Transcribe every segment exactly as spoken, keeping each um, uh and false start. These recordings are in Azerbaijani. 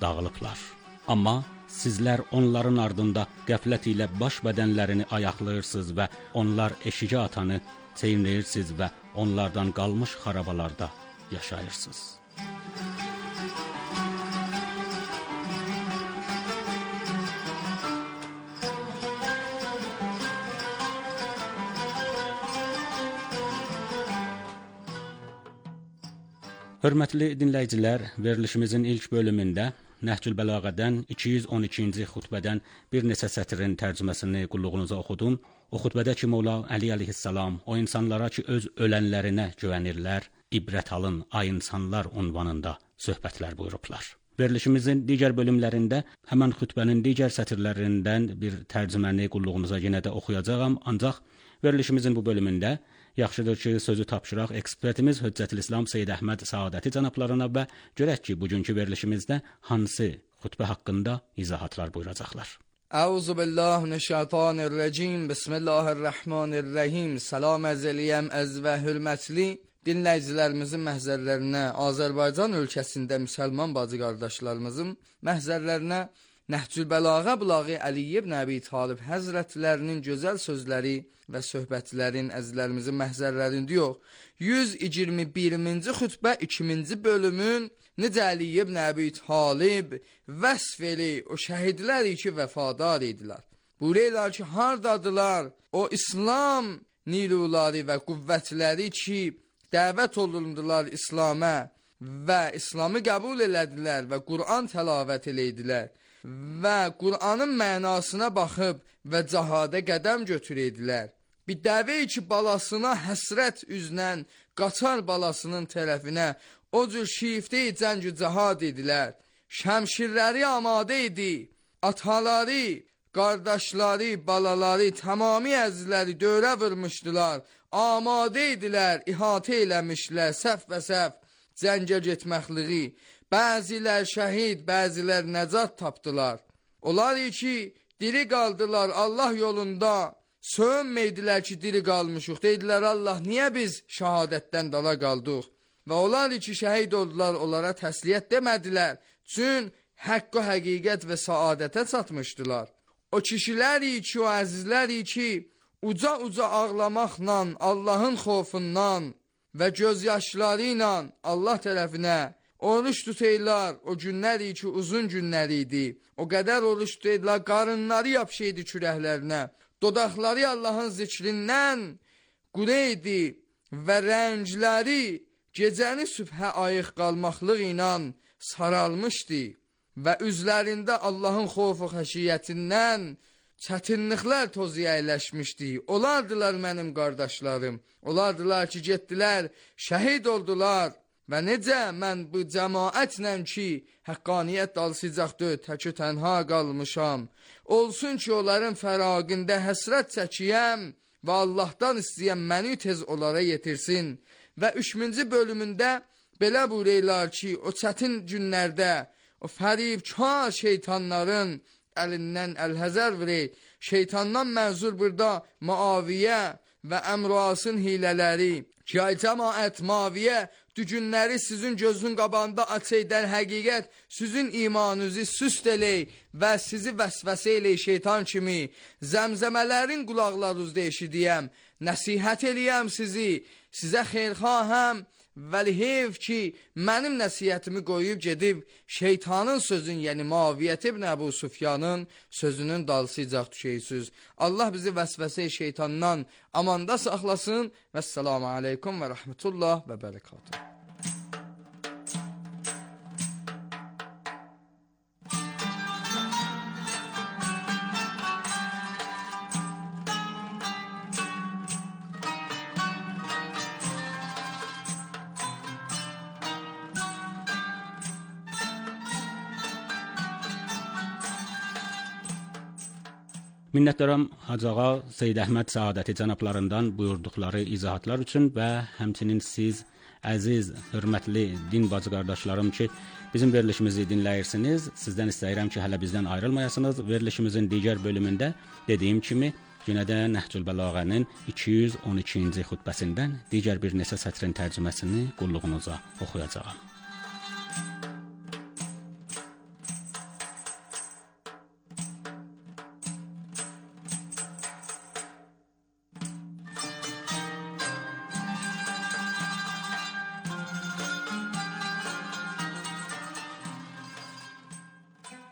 dağılıblar. Amma sizlər onların ardında qəflət ilə baş bədənlərini ayaqlayırsınız və onlar eşici atanı çeynləyirsiniz və onlardan qalmış xarabalarda yaşayırsınız. Hörmətli dinləyicilər, verilişimizin ilk bölümündə Nəhcül Bəlağədən iki yüz on ikinci xutbədən bir neçə sətrin tərcüməsini qulluğunuza oxudum. O xutbədə ki, Mola Əli əleyhissalam o insanlara ki, öz ölənlərinə güvənirlər, ibrət alın, ay insanlar unvanında söhbətlər buyurublar. Verilişimizin digər bölümlərində həmən xutbənin digər sətirlərindən bir tərcüməni qulluğunuza yenə də oxuyacağam, ancaq verilişimizin bu bölümündə yaxşıdır ki, sözü tapşıraq ekspertimiz Höccətülislam Seyyid Əhməd Saadəti cənablarına və görək ki, bugünkü verilişimizdə hansı xutbə haqqında izahatlar buyuracaqlar. Əuzu billahi mineşşeytanirracim. Bismillahirrahmanirrahim. Salam əzəliyəm əz və hörmətli dinləyicilərimizin məhzərlərinə, Azərbaycan ölkəsində müsəlman bacı qardaşlarımızın məhzərlərinə Nəhcül Bəlağə Bulağı Əli ibn Əbi Talib həzrətlərinin gözəl sözləri və söhbətlərin əzizlərimizin məhzərlərində yox. yüz iyirmi birinci xütbə ikinci bölümün necə Əli ibn Əbi Talib vəsf eli o şəhidlər ki vəfadar idilər. Buyururlar ki, hardadılar o İslam niluları və qüvvətləri ki dəvət olundular İslam'a və İslamı qəbul elədilər və Qur'an təlavət elədilər və Qur'anın mənasına baxıb və cahada qədəm götürədilər. Bir dəvəyi ki, balasına həsrət üzlə qaçar balasının tərəfinə o cür şiftə-i cəng-ü cahad edilər. Şəmşirləri amadə idi, ataları, qardaşları, balaları, tamami əzizləri dövrə vurmuşdular. Amadə idilər, ihatə eləmişlər, səf və səf cəngə getməkliği. Bəzilər şəhid, bəzilər nəcat tapdılar. Onlar ki, diri qaldılar Allah yolunda, sönməydilər ki, diri qalmışıq. Deydilər, Allah, niyə biz şəhadətdən dala qaldıq? Və onlar ki, şəhid oldular, onlara təsliyyət demədilər. Çün həqqə, həqiqət və saadətə çatmışdılar. O kişiləri ki, o əzizləri ki, uca-uca ağlamaqla, Allahın xofundan və gözyaşları ilə Allah tərəfinə oruç tutaylar, o günləri ki, uzun günləri idi. O qədər oruç tutaylar, qarınları yapışıydı kürəklərinə. Dodaqları Allahın zikrindən qureydi və rəngləri gecəni sübhə ayıq qalmaqlıq ilə saralmışdı və üzlərində Allahın xofu xəşiyyətindən çətinliklər tozu əyləşmişdi. Olardılar mənim qardaşlarım, olardılar ki, getdilər, şəhid oldular. Və necə mən bu cəmaətlə ki, həqqaniyyət dalsıcaqdır, təkü tənha qalmışam. Olsun ki, onların fəraqində həsrət çəkiyəm və Allahdan istəyəm məni tez onlara yetirsin. Və üçüncü bölümündə belə buyururlar ki, o çətin günlərdə, o fəribkar şeytanların əlindən əlhəzər verir. Şeytandan mənzur burada Muaviyə və Əmrasın hilələri. Ki, ay cəmaət Muaviyə, dügünləri sizin gözün qabağında açaydan həqiqət, sizin imanınızı süst elək və sizi vəsvəsə elək şeytan kimi. Zəmzəmələrin qulaqlarınızda eşidiyəm, nəsihət eləyəm sizi, sizə xeyrxahəm. Vəli heyf ki, mənim nəsiyyətimi qoyub gedib şeytanın sözün, yəni Muaviyyət ibn Əbu Sufyanın sözünün dalsıcaq düşəysüz. Allah bizi vəsvəsə şeytandan amanda saxlasın. Vəssalamu aleykum və rəhmətullah və bərəkatuhu. Minnətdaram Hacı Ağa Seyyid Əhməd Saadəti cənablarından buyurduqları izahatlar üçün və həmçinin siz əziz, hörmətli din bacı qardaşlarım ki, bizim verilişimizi dinləyirsiniz. Sizdən istəyirəm ki, hələ bizdən ayrılmayasınız. Verilişimizin digər bölümündə dediyim kimi, yenə də Nəhcül Bəlağənin iki yüz on ikinci xutbəsindən digər bir neçə sətrin tərcüməsini qulluğunuza oxuyacağam.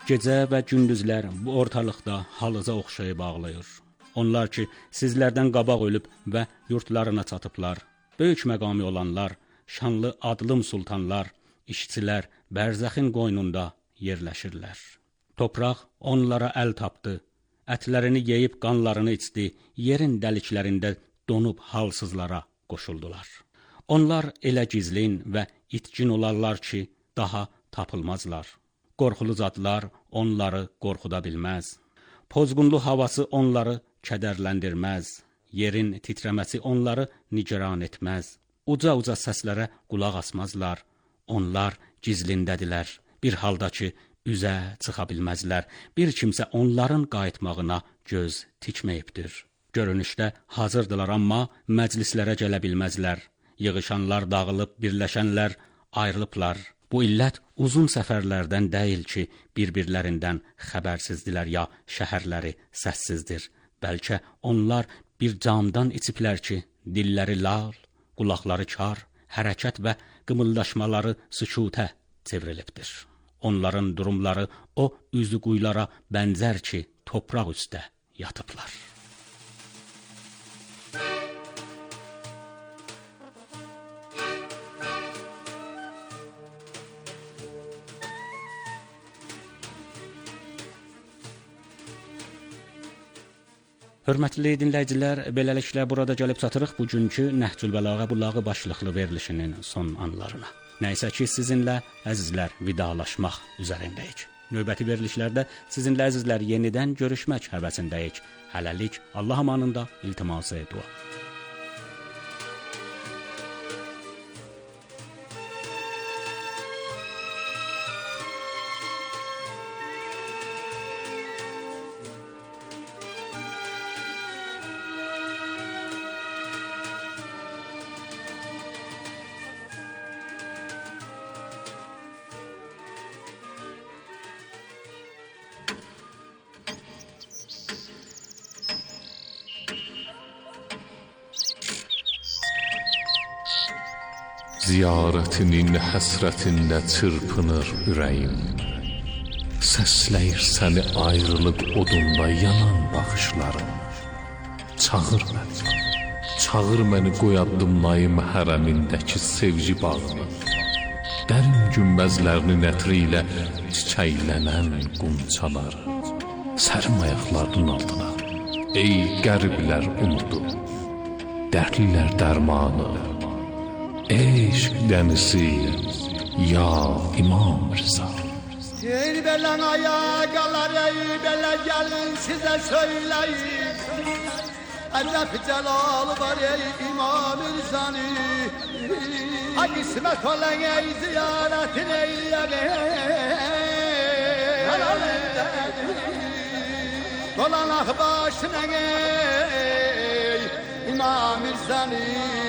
Gecə və gündüzlər bu ortalıqda halınıza oxşayıb ağlayır. Onlar ki, sizlərdən qabaq ölüb və yurtlarına çatıblar. Böyük məqami olanlar, şanlı adlım sultanlar, işçilər bərzəxin qoynunda yerləşirlər. Topraq onlara əl tapdı, ətlərini yeyib qanlarını içdi, yerin dəliklərində donub halsızlara qoşuldular. Onlar elə gizlin və itkin olarlar ki, daha tapılmazlar. Qorxulu zadlar onları qorxuda bilməz. Pozğunlu havası onları kədərləndirməz. Yerin titrəməsi onları nigaran etməz. Uca-uca səslərə qulaq asmazlar. Onlar gizlindədilər. Bir halda ki, üzə çıxa bilməzlər. Bir kimsə onların qayıtmağına göz tikməyibdir. Görünüşdə hazırdılar, amma məclislərə gələ bilməzlər. Yığışanlar dağılıb, birləşənlər ayrılıblar. Bu illət uzun səfərlərdən deyil ki, bir-birlərindən xəbərsizdilər ya şəhərləri səssizdir. Bəlkə onlar bir camdan içiblər ki, dilləri lal, qulaqları kar, hərəkət və qımıldaşmaları sükutə çevrilibdir. Onların durumları o üzü quyulara bənzər ki, topraq üstə yatıblar. Hörmətli dinləyicilər, beləliklə burada gəlib çatırıq bugünkü Nəhcül Bəlağə Bulağı başlıqlı verilişinin son anlarına. Nəysə ki, sizinlə əzizlər vidalaşmaq üzərindəyik. Növbəti verilişlərdə sizinlə əzizlər yenidən görüşmək həvəsindəyik. Hələlik Allah amanında iltiması dua. Ziyarətinin həsrətində çırpınır ürəyim. Səsləyir səni ayrılıq odunda yanan baxışlarım. Çağır məni, çağır məni qoyadımlayım hərəmindəki sevgi bağını. Dərin günbəzlərinin ətri ilə çiçəklənən qunçaları. Sərim ayaqlarının altına, ey qəriblər umudu, dərdlilər dərmanı. Eşq dənizi, ya İmam Rıza. Ey belən ayaqalar, ey belə gəlin sizə söyləyim. Əcəb cəlal var ey İmam Rızanı. Ha qismət olan ey ziyarətin eyləyək. Dolanaq başına ey İmam Rızanı.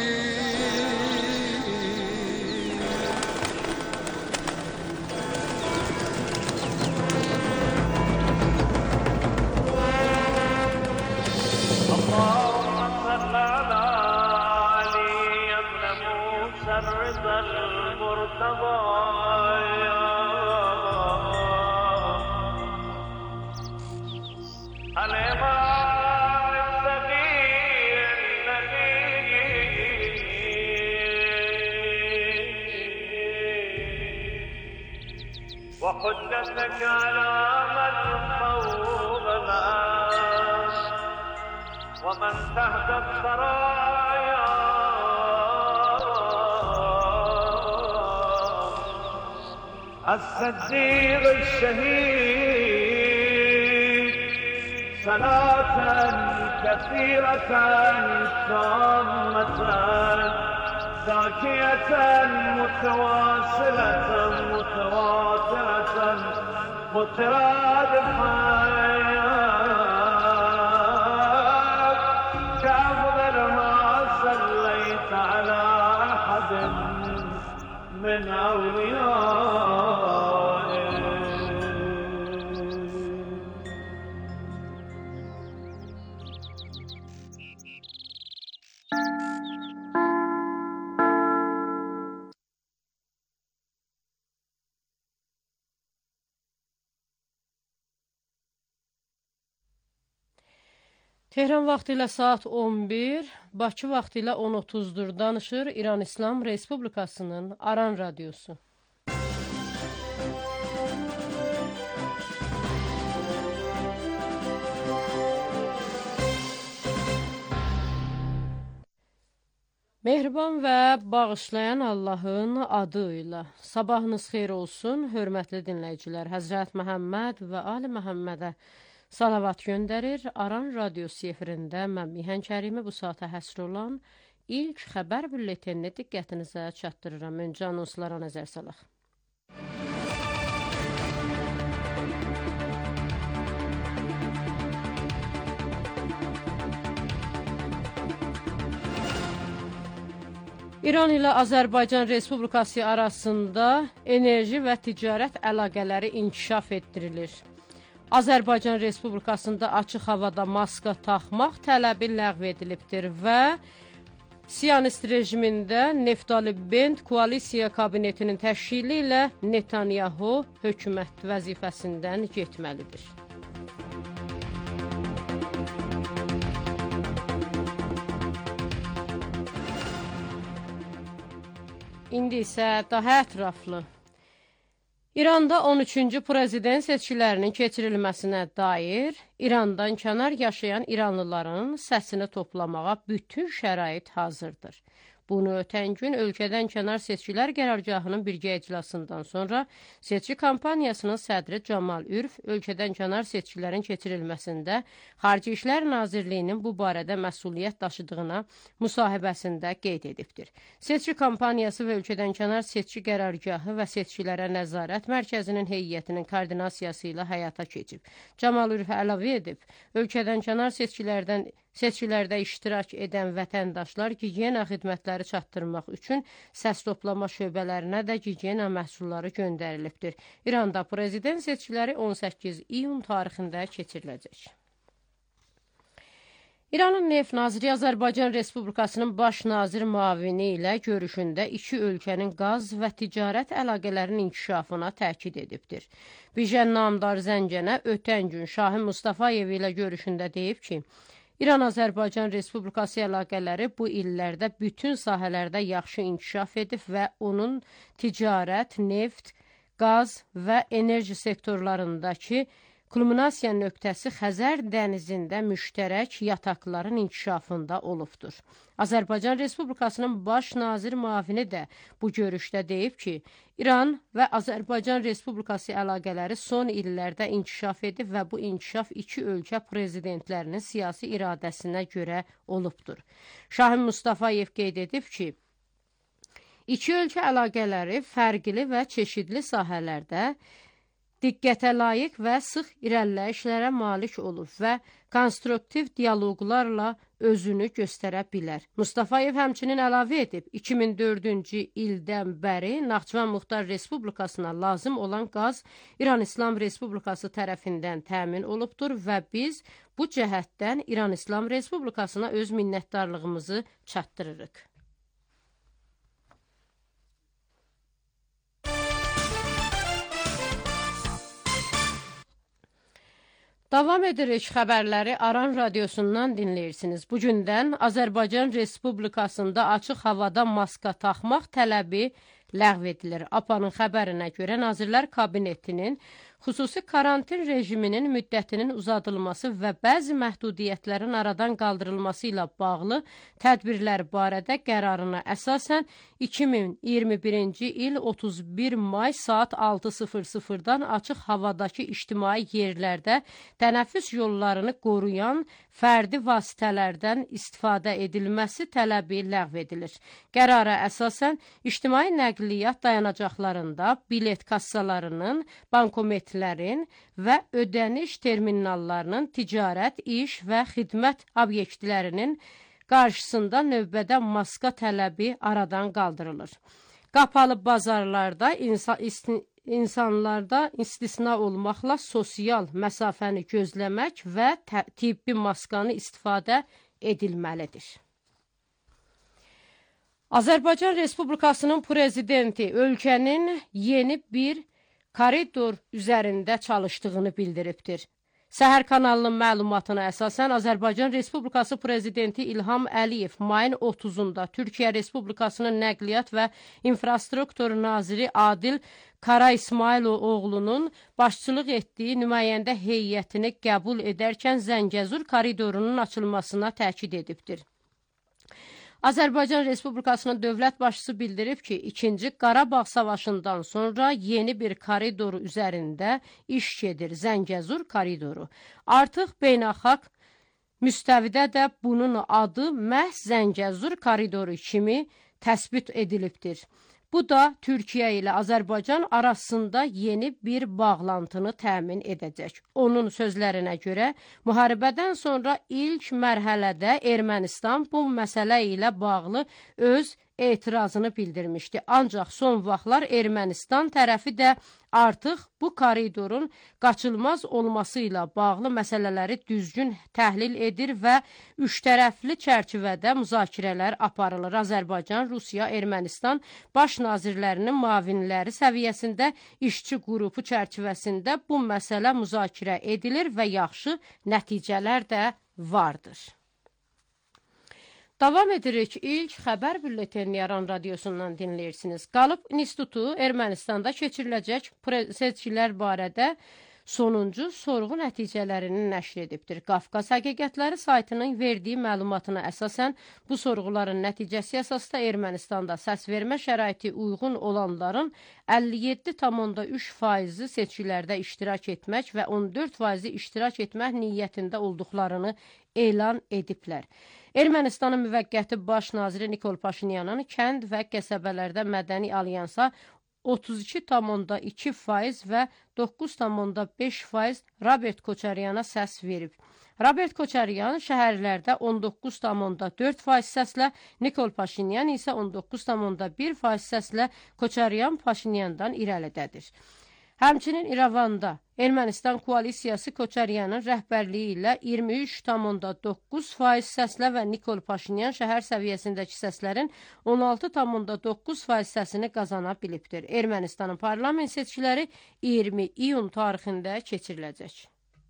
وحجتك على من فوق الناس ومن تحت الثرايا الصديق الشهيد صلاة كثيرة تامة زاكية متواصلة متواترة مترادفة كأفضل ما صليت على أحد من أوليائه. Tehran vaxtı ilə saat on bir, Bakı vaxtı ilə on otuzdur danışır İran İslam Respublikasının Aran Radyosu. Mehriban və bağışlayan Allahın adı ilə sabahınız xeyir olsun, hörmətli dinləyicilər. Həzrət Məhəmməd və Ali Məhəmmədə salavat göndərir. Aran Radyosu efirində mən Mihan Kərimi bu saata həsr olan ilk xəbər bülletenini diqqətinizə çatdırıram. Öncə anonslara nəzər salaq. İran ilə Azərbaycan Respublikası arasında enerji və ticarət əlaqələri inkişaf etdirilir. Azərbaycan Respublikasında açıq havada maska taxmaq tələbi ləğv edilibdir və Siyonist rejimində Neftali Bent koalisiya kabinetinin təşkili ilə Netanyahu hökumət vəzifəsindən getməlidir. İndi isə daha ətraflı. İranda on üçüncü prezident seçkilərinin keçirilməsinə dair İrandan kənar yaşayan İranlıların səsini toplamağa bütün şərait hazırdır. Bunu ötən gün ölkədən kənar seçkilər qərargahının birgə iclasından sonra seçki kampaniyasının sədri Camal Ürf ölkədən kənar seçkilərin keçirilməsində Xarici İşlər Nazirliyinin bu barədə məsuliyyət daşıdığına müsahibəsində qeyd edibdir. Seçki kampaniyası və ölkədən kənar seçki qərargahı və seçkilərə nəzarət mərkəzinin heyətinin koordinasiyası ilə həyata keçib. Camal Ürf əlavə edib, ölkədən kənar seçkilərdən Seçkilərdə iştirak edən vətəndaşlar gigiyena xidmətləri çatdırmaq üçün səs toplama şöbələrinə də gigiyena məhsulları göndərilibdir. İranda prezident seçkiləri on səkkiz iyun tarixində keçiriləcək. İranın Neft Naziri Azərbaycan Respublikasının baş nazir müavini ilə görüşündə iki ölkənin qaz və ticarət əlaqələrinin inkişafına təkid edibdir. Bijan Namdar Zəncənə ötən gün Şahin Mustafayev ilə görüşündə deyib ki, İran-Azərbaycan Respublikası əlaqələri bu illərdə bütün sahələrdə yaxşı inkişaf edib və onun ticarət, neft, qaz və enerji sektorlarındakı kulminasiya nöqtəsi Xəzər dənizində müştərək yataqların inkişafında olubdur. Azərbaycan Respublikasının baş nazir müavini də bu görüşdə deyib ki, İran və Azərbaycan Respublikası əlaqələri son illərdə inkişaf edib və bu inkişaf iki ölkə prezidentlərinin siyasi iradəsinə görə olubdur. Şahin Mustafayev qeyd edib ki, iki ölkə əlaqələri fərqli və çeşidli sahələrdə diqqətə layiq və sıx irəliləyişlərə malik olur və konstruktiv dialoqlarla özünü göstərə bilər. Mustafayev həmçinin əlavə edib, iki min dördüncü ildən bəri Naxçıvan Muxtar Respublikasına lazım olan qaz İran İslam Respublikası tərəfindən təmin olubdur və biz bu cəhətdən İran İslam Respublikasına öz minnətdarlığımızı çatdırırıq. Davam edirik xəbərləri Aran Radyosundan dinləyirsiniz. Bugündən Azərbaycan Respublikasında açıq havada maska taxmaq tələbi ləğv edilir. A P A-nın xəbərinə görə Nazirlər Kabinetinin xüsusi karantin rejiminin müddətinin uzadılması və bəzi məhdudiyyətlərin aradan qaldırılması ilə bağlı tədbirlər barədə qərarına əsasən iki min iyirmi birinci il otuz bir may saat altı sıfır sıfırdan açıq havadakı ictimai yerlərdə tənəffüs yollarını qoruyan fərdi vasitələrdən istifadə edilməsi tələbi ləğv edilir. Qərara əsasən ictimai nəqliyyat dayanacaqlarında bilet kassalarının, bankometlərin və ödəniş terminallarının ticarət, iş və xidmət obyektlərinin qarşısında növbədə maska tələbi aradan qaldırılır. Qapalı bazarlarda insan, insanlarda istisna olmaqla sosial məsafəni gözləmək və tibbi maskanı istifadə edilməlidir. Azərbaycan Respublikasının prezidenti ölkənin yeni bir koridor üzərində çalışdığını bildiribdir. Səhər kanalının məlumatına əsasən Azərbaycan Respublikası Prezidenti İlham Əliyev mayın otuzunda Türkiyə Respublikasının Nəqliyyat və İnfrastruktur Naziri Adil Kara İsmailoğlu'nun başçılıq etdiyi nümayəndə heyətini qəbul edərkən Zəngəzur koridorunun açılmasına təkid edibdir. Azərbaycan Respublikasının dövlət başçısı bildirib ki, ikinci Qarabağ savaşından sonra yeni bir koridoru üzərində iş gedir, Zəngəzur koridoru. Artıq beynəlxalq müstəvidə də bunun adı məhz Zəngəzur koridoru kimi təsbit edilibdir. Bu da Türkiyə ilə Azərbaycan arasında yeni bir bağlantını təmin edəcək. Onun sözlərinə görə, müharibədən sonra ilk mərhələdə Ermənistan bu məsələ ilə bağlı öz etirazını bildirmişdi. Ancaq son vaxtlar Ermənistan tərəfi də artıq bu koridorun qaçılmaz olması ilə bağlı məsələləri düzgün təhlil edir və üç tərəfli çərçivədə müzakirələr aparılır. Azərbaycan, Rusiya, Ermənistan baş nazirlərinin müavinləri səviyyəsində işçi qrupu çərçivəsində bu məsələ müzakirə edilir və yaxşı nəticələr də vardır. Davam edirik. İlk xəbər bülleteni Yaran radiosundan dinləyirsiniz. Qalıb İnstitutu Ermənistanda keçiriləcək seçkilər barədə sonuncu sorğu nəticələrini nəşr edibdir. Qafqaz Həqiqətləri saytının verdiyi məlumatına əsasən bu sorğuların nəticəsi əsasda Ermənistanda səsvermə şəraiti uyğun olanların əlli yeddi tam üç faizi seçkilərdə iştirak etmək və on dörd faizi iştirak etmək niyyətində olduqlarını elan ediblər. Ermənistanın müvəqqəti baş naziri Nikol Paşinyanın kənd və qəsəbələrdə mədəni alyansa otuz iki tam iki faiz və doqquz tam beş faiz Robert Koçaryana səs verib. Robert Koçaryan şəhərlərdə on doqquz tam dörd faiz səslə, Nikol Paşinyan isə on doqquz tam bir faiz səslə Koçaryan Paşinyandan irəlidədir. Həmçinin İrəvanda Ermənistan koalisiyası Koçaryanın rəhbərliyi ilə iyirmi üç tam doqquz faiz səslə və Nikol Paşinyan şəhər səviyyəsindəki səslərin on altı tam doqquz faiz səsini qazana bilibdir. Ermənistanın parlament seçkiləri iyirmi iyun tarixində keçiriləcək.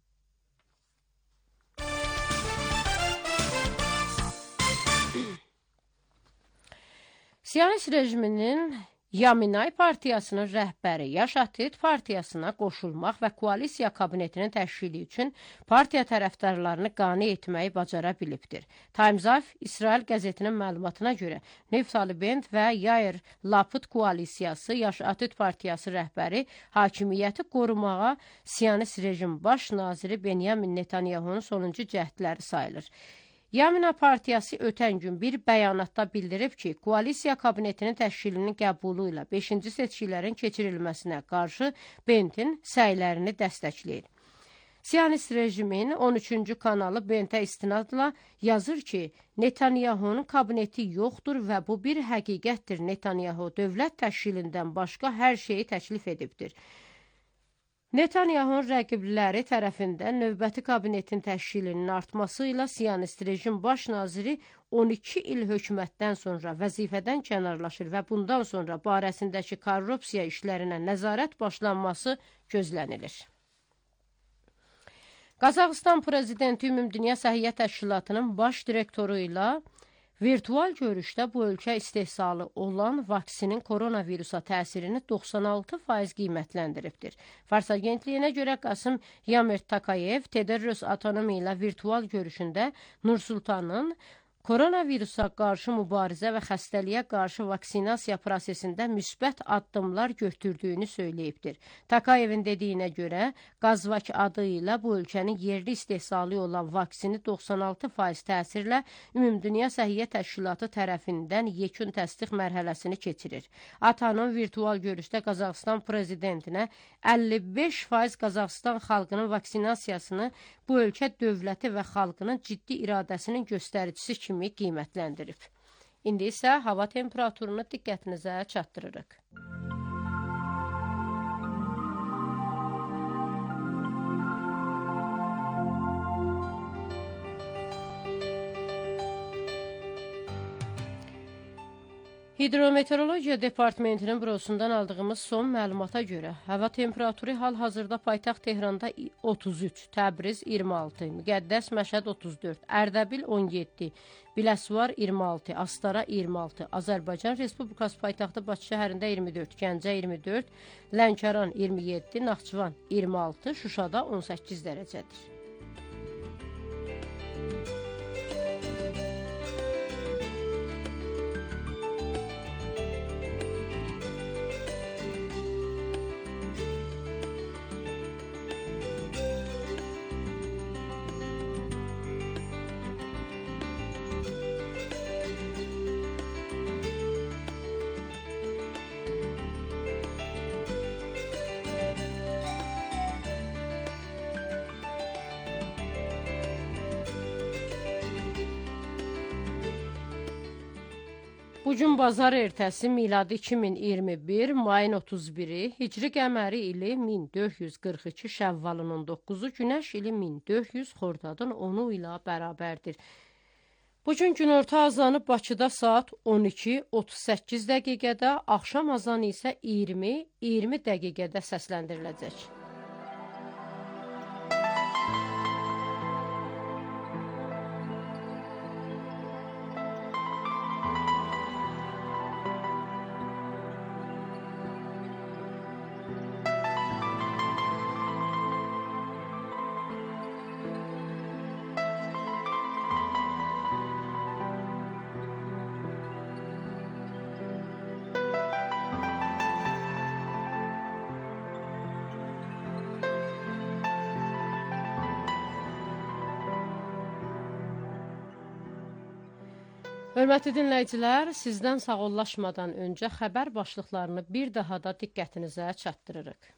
Siyonist rejiminin Yaminay partiyasının rəhbəri Yaşadid partiyasına qoşulmaq və koalisiya kabinetinin təşkili üçün partiya tərəfdarlarını qane etməyi bacara bilibdir. Times of İsrail qəzetinin məlumatına görə Neftali Bent və Yair Lapid koalisiyası Yaşadid partiyası rəhbəri hakimiyyəti qorumağa Siyonist rejim baş naziri Benyamin Netanyahunun sonuncu cəhdləri sayılır. Yamina partiyası ötən gün bir bəyanatda bildirib ki, koalisiya kabinetinin təşkilinin qəbulu ilə beşinci seçkilərin keçirilməsinə qarşı Bentin səylərini dəstəkləyir. Siyonist rejimin on üçüncü kanalı Bentə istinadla yazır ki, Netanyahunun kabineti yoxdur və bu bir həqiqətdir. Netanyahu dövlət təşkilindən başqa hər şeyi təklif edibdir. Netanyahunun rəqibləri tərəfindən növbəti kabinetin təşkilinin artması ilə Siyonist rejim baş naziri on iki il hökumətdən sonra vəzifədən kənarlaşır və bundan sonra barəsindəki korrupsiya işlərinə nəzarət başlanması gözlənilir. Qazaxıstan prezidenti Ümumdünya Səhiyyə Təşkilatının baş direktoru ilə virtual görüşdə bu ölkə istehsalı olan vaksinin koronavirusa təsirini doxsan altı faiz qiymətləndiribdir. Fars agentliyinə görə Qasım Yamert Takayev Tedros Adhanom ilə virtual görüşündə Nur-Sultanın koronavirusa qarşı mübarizə və xəstəliyə qarşı vaksinasiya prosesində müsbət addımlar götürdüyünü söyləyibdir. Takayevin dediyinə görə, Qazvak adı ilə bu ölkənin yerli istehsalı olan vaksini doxsan altı faiz təsirlə Ümumdünya Səhiyyə Təşkilatı tərəfindən yekun təsdiq mərhələsini keçirir. Adhanom virtual görüşdə Qazaxıstan prezidentinə əlli beş faiz Qazaxıstan xalqının vaksinasiyasını bu ölkə dövləti və xalqının ciddi iradəsinin göstəricisi kimi qiymətləndirib. İndi isə hava temperaturunu diqqətinizə çatdırırıq. Hidrometeorologiya Departamentinin bürosundan aldığımız son məlumata görə hava temperaturu hal-hazırda paytaxt Tehranda otuz üç, Təbriz iyirmi altı, Müqəddəs Məşəd otuz dörd, Ərdəbil on yeddi, Biləsuvar iyirmi altı, Astara iyirmi altı, Azərbaycan Respublikası paytaxtı Bakı şəhərində iyirmi dörd, Gəncə iyirmi dörd, Lənkəran iyirmi yeddi, Naxçıvan iyirmi altı, Şuşada on səkkiz dərəcədir. Bugün bazar ertəsi miladi iki min iyirmi bir, mayın otuz biri, hicri qəməri ili min dörd yüz qırx iki, şəvvalın on doqquzu, günəş ili min dörd yüz, xordadın onu ilə bərabərdir. Bugün günorta azanı Bakıda saat on iki otuz səkkiz dəqiqədə, axşam azanı isə iyirmi iyirmi dəqiqədə səsləndiriləcək. Hörmətli dinləyicilər, sizdən sağollaşmadan öncə xəbər başlıqlarını bir daha da diqqətinizə çatdırırıq.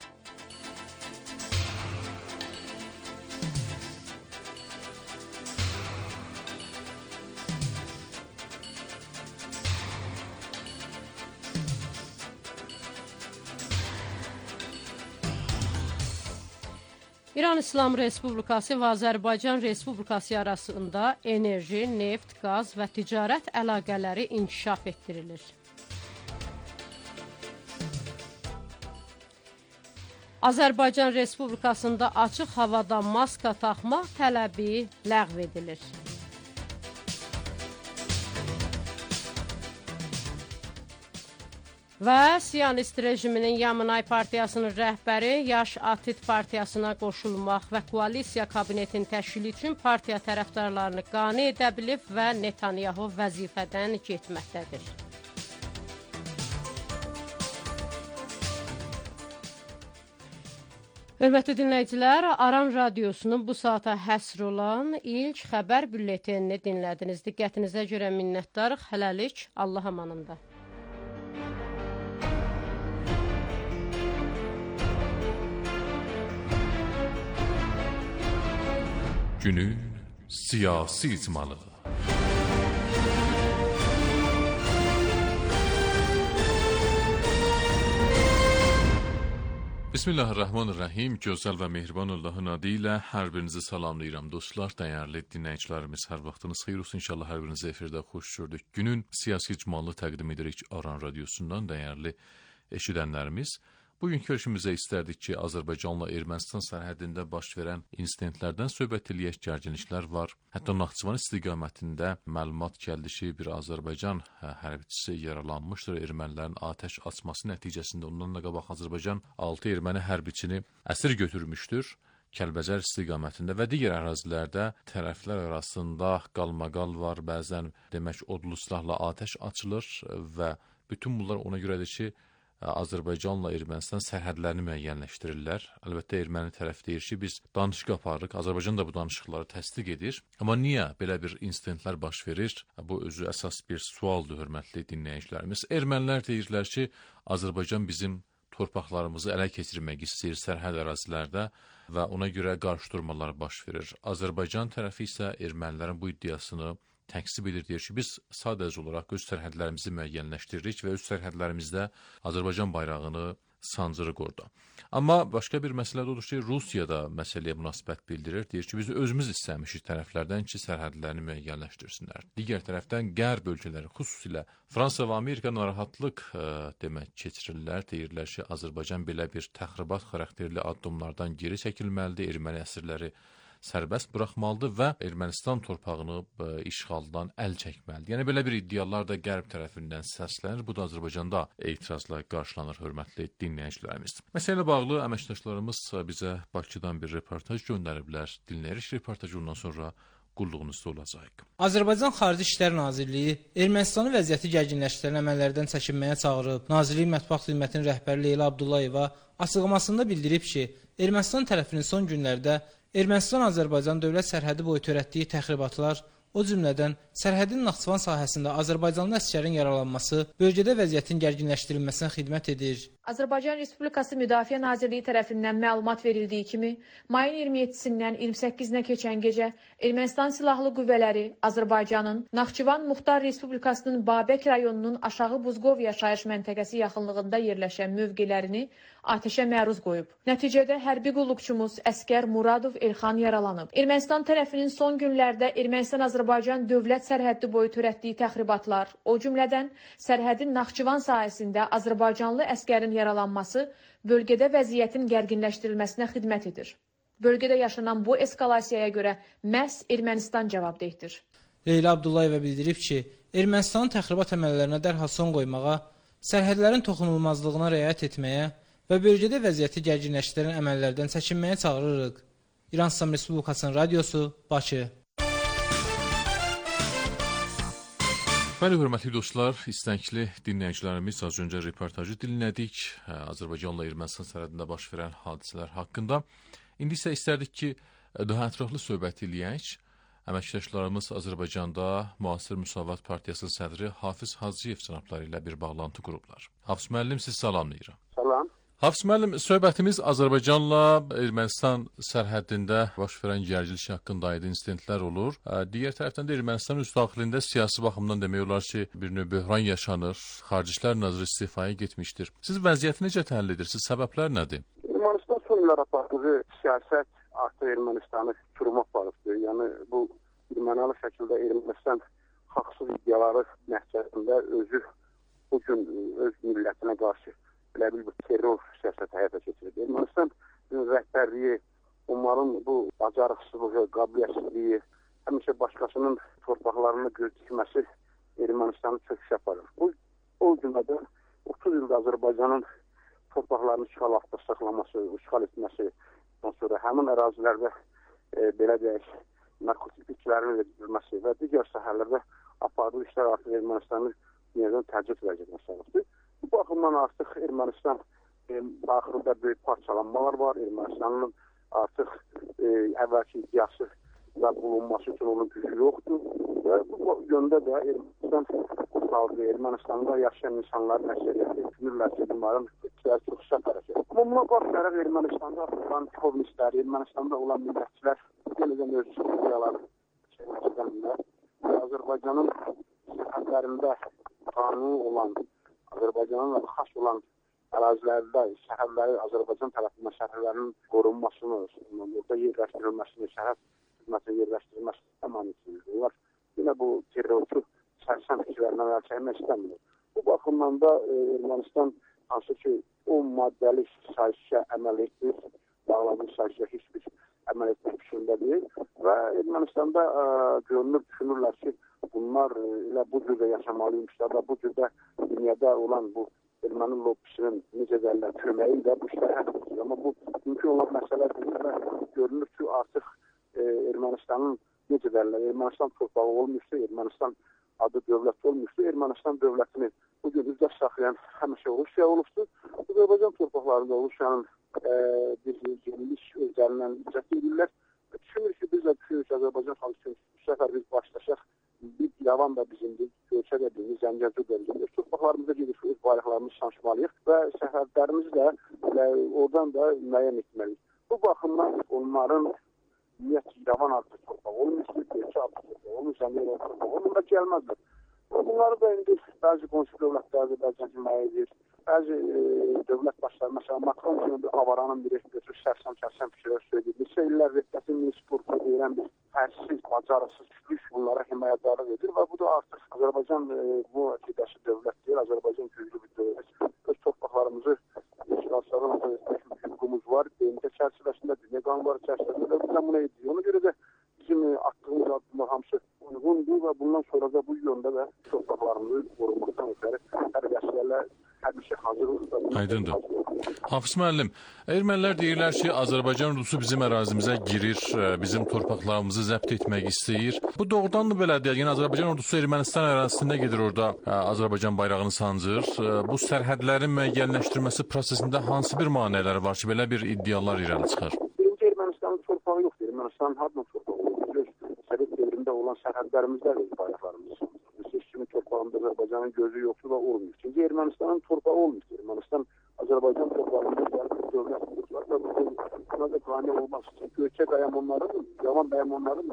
İran İslam Respublikası və Azərbaycan Respublikası arasında enerji, neft, qaz və ticarət əlaqələri inkişaf etdirilir. Azərbaycan Respublikasında açıq havada maska taxmaq tələbi ləğv edilir. Və Siyonist rejiminin Yamunay Partiyasının rəhbəri Yaş Atit Partiyasına qoşulmaq və koalisiya kabinetinin təşkili üçün partiya tərəfdarlarını qane edə bilib və Netanyahu vəzifədən getməkdədir. Hörmətli dinləyicilər, Aran Radiosunun bu saata həsr olan ilk xəbər bülletenini dinlədiniz. Diqqətinizə görə minnətdarıq. Hələlik, Allah amanında. Günün siyasi icmalı. Bismillahirrahmanirrahim. Gözəl və mehriban Allahın adı ilə hər birinizi salamlayıram dostlar, dəyərli dinləyicilərimiz. Hər vaxtınız xeyir olsun. İnşallah hər birinizi efirdə xoş gördük. Günün siyasi icmalı təqdim edirik Aran Radiosundan, dəyərli eşidənlərimiz. Bugünkü görüşümüzə istərdik ki, Azərbaycanla Ermənistan sərhədində baş verən insidentlərdən söhbət eləyək, gərginliklər var. Hətta Naxçıvan istiqamətində məlumat gəldi ki, bir Azərbaycan hərbçisi yaralanmışdır. Ermənilərin atəş açması nəticəsində ondan da qabaq Azərbaycan altı erməni hərbiçini əsir götürmüşdür. Kəlbəcər istiqamətində və digər ərazilərdə tərəflər arasında qalmaqal var, bəzən demək odlu silahla atəş açılır və bütün bunlar ona görədir ki, Azərbaycanla Ermənistan sərhədlərini müəyyənləşdirirlər. Əlbəttə, erməni tərəf deyir ki, biz danışıq aparırıq. Azərbaycan da bu danışıqları təsdiq edir. Amma niyə belə bir insidentlər baş verir? Bu özü əsas bir sualdır, hörmətli dinləyicilərimiz. Ermənilər deyirlər ki, Azərbaycan bizim torpaqlarımızı ələ keçirmək istəyir sərhəd ərazilərdə və ona görə qarşıdurmalar baş verir. Azərbaycan tərəfi isə ermənilərin bu iddiasını təksib edir, deyir ki, biz sadəcə olaraq öz sərhədlərimizi müəyyənləşdiririk və öz sərhədlərimizdə Azərbaycan bayrağını sancırıq orada. Amma başqa bir məsələ odur ki, Rusiya da məsələyə münasibət bildirir. Deyir ki, biz özümüz istəmişik tərəflərdən ki, sərhədlərini müəyyənləşdirsinlər. Digər tərəfdən qərb ölkələri, xüsusilə Fransa və Amerika narahatlıq ə, demək keçirirlər. Deyirlər ki, Azərbaycan belə bir təxribat xarakterli addımlardan geri çəkilməlidir, erməni əsirləri sərbəst buraxmalıdır və Ermənistan torpağını ə, işğaldan əl çəkməlidir. Yəni belə bir iddialar da qərb tərəfindən səslənir. Bu da Azərbaycanda etirazla qarşılanır, hörmətli dinləyicilərimiz. Məsələ ilə bağlı əməkdaşlarımız bizə Bakıdan bir reportaj göndəriblər. Dinləyirik reportajı, ondan sonra qulluğunuzda olacaq. Azərbaycan Xarici İşlər Nazirliyi Ermənistanın vəziyyəti gərginləşdirən əməllərdən çəkinməyə çağırıb. Nazirliyin mətbuat xidmətinin rəhbəri Leyla Abdullayeva açıqlamasında bildirib ki, Ermənistan tərəfinin son günlərdə Ermənistan-Azərbaycan dövlət sərhədi boyu törətdiyi təxribatlar, o cümlədən sərhədin Naxçıvan sahəsində Azərbaycanlı əsgərin yaralanması bölgədə vəziyyətin gərginləşdirilməsinə xidmət edir. Azərbaycan Respublikası Müdafiə Nazirliyi tərəfindən məlumat verildiyi kimi, mayın iyirmi yeddisindən iyirmi səkkizinə keçən gecə Ermənistan Silahlı Qüvvələri Azərbaycanın Naxçıvan Muxtar Respublikasının Babək rayonunun Aşağı Buzqov yaşayış məntəqəsi yaxınlığında yerləşən mövqelərini atəşə məruz qoyub. Nəticədə hərbi qulluqçumuz əskər Muradov Elxan yaralanıb. Ermənistan tərəfinin son günlərdə Ermənistan-Azərbaycan dövlət sərhəddi boyu törətdiyi təxribatlar, o cümlədən sərhədin Naxçıvan sahəsində Azərbaycanlı əskərin yaralanması bölgədə vəziyyətin gərginləşdirilməsinə xidmət edir. Bölgədə yaşanan bu eskalasiyaya görə məhz Ermənistan cavabdehdir. Leyla Abdullayeva bildirib ki, Ermənistanın təxribat əməllərinə dərhal son qoymağa, sərhədlərin toxunulmazlığına riayət etməyə və bölgədə vəziyyəti gərginləşdirən əməllərdən çəkinməyə çağırırıq. İran İslam Respublikasının radiosu, Bakı. Bəli, hörmətli dostlar, istəkli dinləyicilərimiz, az öncə reportajı dinlədik. Azərbaycanla Ermənistan sərhədində baş verən hadisələr haqqında. İndi isə istərdik ki, daha ətraflı söhbət eləyək. Əməkdaşlarımız Azərbaycanda Müasir Müsavat Partiyasının sədri Hafiz Hacıyev cənabları ilə bir bağlantı qurublar. Hafiz müəllim, siz salamlayıram. Salam. Hafiz müəllim, söhbətimiz Azərbaycanla Ermənistan sərhəddində baş verən gərginlik haqqında idi, insidentlər olur. Digər tərəfdən də Ermənistan öz daxilində siyasi baxımdan demək olar ki, bir növ böhran yaşanır. Xarici İşlər naziri istifaya getmişdir. Siz vəziyyəti necə təhlil edirsiniz? Səbəblər nədir? Ermənistan son illər apardığı siyasət artıq Ermənistanı çürümə aparıbdır. Yəni bu ermənalı şəkildə Ermənistan haqsız iddiaları nəticəsində özü bu gün öz millətinə qarşı belə bir terror siyasəti həyata keçirir. Ermənistan rəhbərliyi, onların bu bacarıqsızlığı, qabiliyyətsizliyi, həmişə başqasının torpaqlarını göz dikməsi Ermənistanı çöküşə aparır. Bu, o cümlədən otuz ildə Azərbaycanın torpaqlarını işğal altında saxlaması, işğal etməsi, ondan sonra həmin ərazilərdə e, belə deyək, narkotiklərin verilməsi və digər sahələrdə apardığı işlər artıq Ermənistanı yenidən təəccüb vəziyyətinə salıbdır. Bu baxımdan artıq Ermənistan e, daxilində böyük parçalanmalar var. Ermənistanın artıq e, əvvəlki iddiası və bulunması üçün onun gücü yoxdur. Və bu yöndə də Ermənistan xalqı, Ermənistanda yaşayan insanların əksəriyyəti düşünürlər ki, bunların iktidar çox sərt hərəkət. Amma buna baxmayaraq Ermənistanda olan kommunistlər, Ermənistanda olan millətçilər yenədən öz iddiaları çəkməkdənlər. Azərbaycanın sərhədlərində qanuni olan, Azərbaycanın xas olan ərazilərdə şəhərləri Azərbaycan tərəfindən şəhərlərinin qorunmasını, burada yerləşdirilməsini, şəhər xidmətinin yerləşdirilməsini təmin edilir. Onlar yine bu terörçü sərsəm fikirlərindən əl çəkmək istəmir. Bu baxımdan da e, Ermənistan hansı ki on maddəli sayışa əməl etdir, bağlanmış sayışa heç bir əməl etmək fikrində deyil və Ermənistanda e, görünür, düşünürlər ki, bunlar e, elə bu cürdə yaşamalıymışlar da bu cürdə dünyada olan bu erməni lobbisinin necə dərlər köməyi də bu işlər həll edir. Amma bu mümkün olan məsələ deyil və görünür ki, artıq e, Ermənistanın necə dərlər, Ermənistan torpağı olmuşsa, Ermənistan adı dövlət olmuşsa, Ermənistan dövlətini bugün üzdə saxlayan həmişə Rusiya olubdur. Azərbaycan torpaqlarında Rusiyanın e, bir geniş özlərindən icət edirlər. Düşünür ki, biz də düşünürük ki, Azərbaycan xalqı bu səfər biz başlaşaq, bir yavan da bizimdir, ölçə də bizimdir, Zəngəzur bölgədir. Torpaqlarımıza gedir, öz bayraqlarımızı sancmalıyıq və səfərlərimizi də və oradan da müəyyən etməliyik. Bu baxımdan onların niyyət yavan adlı torpaq olmuşdur, ölçə adlı torpaq olmuş, Zəngəzur torpaq olmuş da gəlməzdir. Bunları da indi bəzi qonşu dövlətlərdə bəzən himayə edir. bəzi e, dövlət başları, məsələn, Makron kimi bir avaranın biri götürür, sərsəm-sərsəm fikirlər söyləyir. Neçə illər Rəddətin Minspurtu deyilən bir fərsiz, bacarıqsız güc bunlara himayədarlıq edir və bu da artıq Azərbaycan e, bu aqidəsi dövlət deyil, Azərbaycan güclü bir dövlət. Öz torpaqlarımızı işğalçılardan azad etmək hüququmuz var, B M T çərçivəsində, dünya qanunları çərçivəsində biz bunu edirik. Ona görə də bizim attığımız addımlar hamısı uyğundur və bundan sonra da bu yöndə də torpaqlarımızı qorumaqdan ötəri hər vəsilə həmişə hazırlıqda. Aydındır. Hafiz müəllim, ermənilər deyirlər ki, Azərbaycan ordusu bizim ərazimizə girir, bizim torpaqlarımızı zəbt etmək istəyir. Bu doğrudan da belədir. Yəni Azərbaycan ordusu Ermənistan ərazisində gedir, orada Azərbaycan bayrağını sancır. Bu sərhədlərin müəyyənləşdirilməsi prosesində hansı bir maneələr var ki, belə bir iddialar irəli çıxır? Birinci, Ermənistanın torpağı yoxdur. Ermənistanın hardan torpağı olur? Öz Sovet devrində olan sərhədlərimizdə öz bayraqlarımızı sancır. Biz kimin torpağında Azərbaycanın gözü yoxdur və olmuyor. Çünki Ermənistanın torpağı olmuyor. Ermənistan Azərbaycan torpağında gəlib dövlət qurdular və buna da qane olmaz. Göyçə qayamonların, yaman qayamonların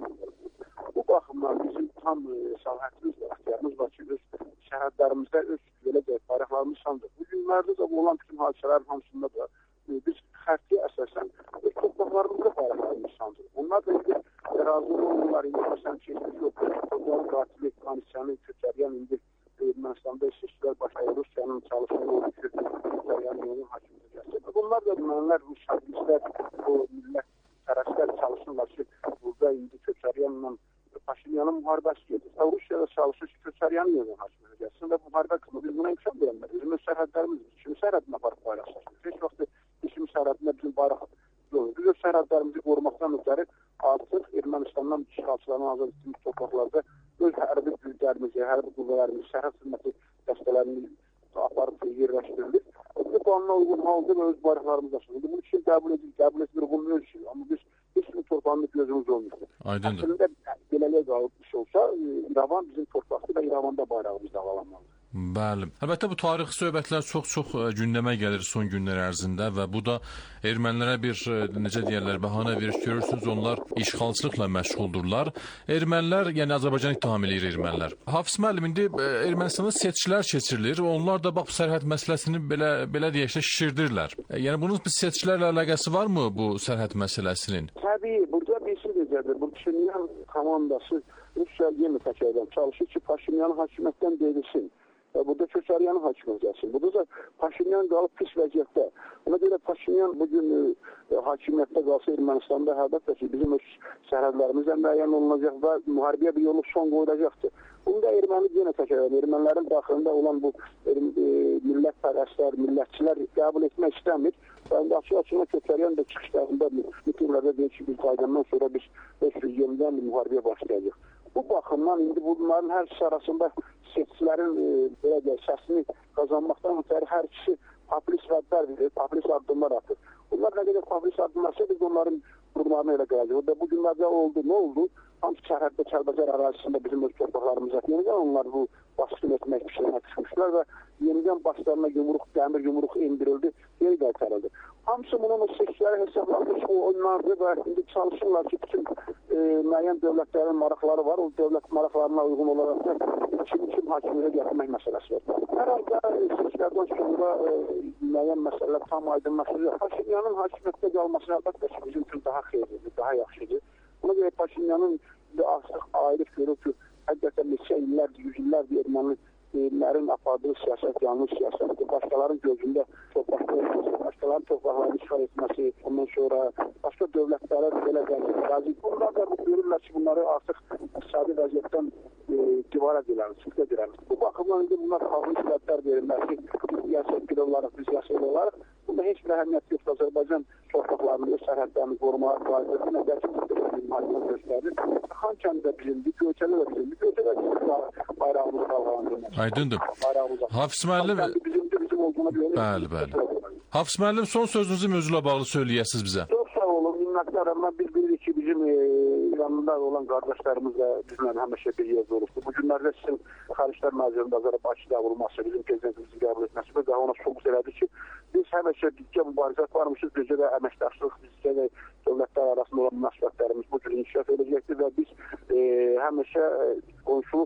bu baxımdan bizim tam səlahiyyətimiz var, ixtiyarımız var ki, öz şəhərlərimizdə öz belə deyək, bayraqlarımızı sancır. Bu günlərdə də olan bütün hadisələrin hamısında da biz xərtiyə əsasən öz torpaqlarımızda bayraqlarımızı sancır. Onlar da indi ərazili olurlar, indi məsələn keçmiş yoxdur. Torpağın qatili, Qaniçəni, Köçəryan indi Ermənistanda işçilər başlayır, Rusiyanın çalışmaları olur ki, Köçəryanın yolun hakimiyyəti gəlsin. Bunlar da mənlər, bu şahidlər, bu millət tərəflər çalışırlar ki, burada indi Köçəryanla Paşinyanın müharibəsi gedir. Rusiyada çalışır ki, Köçəryanın yolun hakimiyyəti gəlsin və bu müharibə qısmı biz buna imkan verənlər. Bizim öz sərhədlərimiz, kimi sərhədinə aparıb bayraq saçır. Heç vaxt bizim sərhədində bizim bayraq yoxdur. Biz öz sərhədlərimizi qorumaqdan ötəri artıq Ermənistandan işğalçılarına azad etdiyimiz torpaqlarda öz hərbi güclərimizi, hərbi qüvvələrimizi, sərhəd xidməti dəstələrini aparıb yerləşdirilir. Bu qanuna uyğun halda və öz bayraqlarımız açılır. Bunu kim qəbul edir, qəbul etmir, bunun öz işi. Amma biz heç kimin torpağında gözümüz olmuşdur. Aydındır. Əslində beləliyə qalmış olsa, İrəvan bizim torpaqdır və İrəvanda bayrağımız dağılanmalıdır. Bəli. Əlbəttə bu tarixi söhbətlər çox-çox gündəmə gəlir son günlər ərzində və bu da ermənilərə bir, necə deyirlər, bəhanə verir. Görürsünüz, onlar işğalçılıqla məşğuldurlar. Ermənilər, yəni Azərbaycan ittiham eləyir ermənilər. Hafiz müəllim, indi Ermənistanda seçkilər keçirilir və onlar da bax bu sərhəd məsələsini belə belə deyək də şişirdirlər. Yəni bunun bir seçkilərlə əlaqəsi varmı bu sərhəd məsələsinin? Təbii, burada bir şey deyəcəkdir. Bu Paşinyan komandası Rusiya yeni təkərdən çalışır ki, Paşinyanı hakimiyyətdən deyilsin. Və burada Köçəryanın hakimiyyət gəlsin. Burada da Paşinyan qalıb pis vəziyyətdə. Ona görə Paşinyan bugün e, hakimiyyətdə qalsa Ermənistanda əlbəttə ki, bizim öz sərhədlərimizlə müəyyən olunacaq və müharibəyə bir yolu son qoyulacaqdır. Bunu da erməni yenə təkrar ermənilərin daxilində olan bu e, millətpərəstlər, millətçilər qəbul etmək istəmir. Və indi açıq-açıq Köçəryan da çıxışlarında mitinglərdə deyir ki, biz qaydandan sonra biz beş yüz yenidən müharibəyə başlayacaq. Bu baxımdan indi bunların hər ikisi arasında seçicilərin e, belə deyək, səsini qazanmaqdan ötəri hər ikisi populist vədlər verir, populist addımlar atır. Bunlar nə qədər populist addımlarsa biz onların durumlarına elə gələcək. Və bu günlərdə oldu, nə oldu? Hamısı sərhəddə Kəlbəcər ərazisində bizim öz torpaqlarımıza yenidən onlar bu baskın etmək fikrinə düşmüşlər və yenidən başlarına yumruq, dəmir yumruq endirildi, yeni qaytarıldı. Hamısı bunun seçkiləri hesablanmış o oyunlardır və indi çalışırlar ki, bütün e, müəyyən dövlətlərin maraqları var. O dövlət maraqlarına uyğun olaraq da kim-kim hakimiyyətə gətirmək məsələsi var. Hər halda seçkilərdən sonra e, müəyyən məsələlər tam aydınlaşacaq. Paşinyanın hakimiyyətdə qalması əlbəttə ki, bizim üçün daha xeyirlidir, daha yaxşıdır. Buna görə Paşinyanın artıq ayrıq görür ki, həqiqətən neçə illərdir, yüz illərdir ermənilərin apardığı siyasət yanlış siyasətdir. Başqaların gözündə torpaqları, başqaların torpaqlarını işğal etməsi, ondan sonra başqa dövlətlərə belə gəlir. Bunlar da görürlər ki, bunları artıq iqtisadi vəziyyətdən e, divara dilərdir, çıxda dilərdir. Bu baxımdan indi bunlar xalqın işlətlər verirlər ki, siyasət bir olaraq, biz siyasət olaraq. Bunda heç bir əhəmiyyət yoxdur. Azərbaycan torpaqlarını, öz sərhədlərini qorumağa qayıdır. Nə qədər ki, müharibələr göstərir. Xankəndi də bizimdir, Göyçəli də bizimdir. Göyçəli də bizim bayrağımızı qalğalandırır. Aydındır. Hafiz müəllim, bizimdir, bizim olduğuna görə. Bəli, bəli. Hafiz müəllim, son sözünüzü mövzuyla bağlı söyləyəsiniz bizə. Çox sağ olun. Minnətlər, amma biz bilirik ki, bizim e, İranında olan qardaşlarımız da bizimlə həmişə bir yerdə olubdur. Bu günlərdə sizin Xariclər Nazirində Azərbaycan vurulması, bizim prezidentimizin qəbul etməsi və ona soğuk elədi ki, biz həmişə birgə mübarizə varmışız, birgə də əməkdaşlıq, bizgə də dövlətlər arasında olan münasibətlərimiz bu cür inkişaf edəcəkdir və biz e, həmişə e, qonşuluq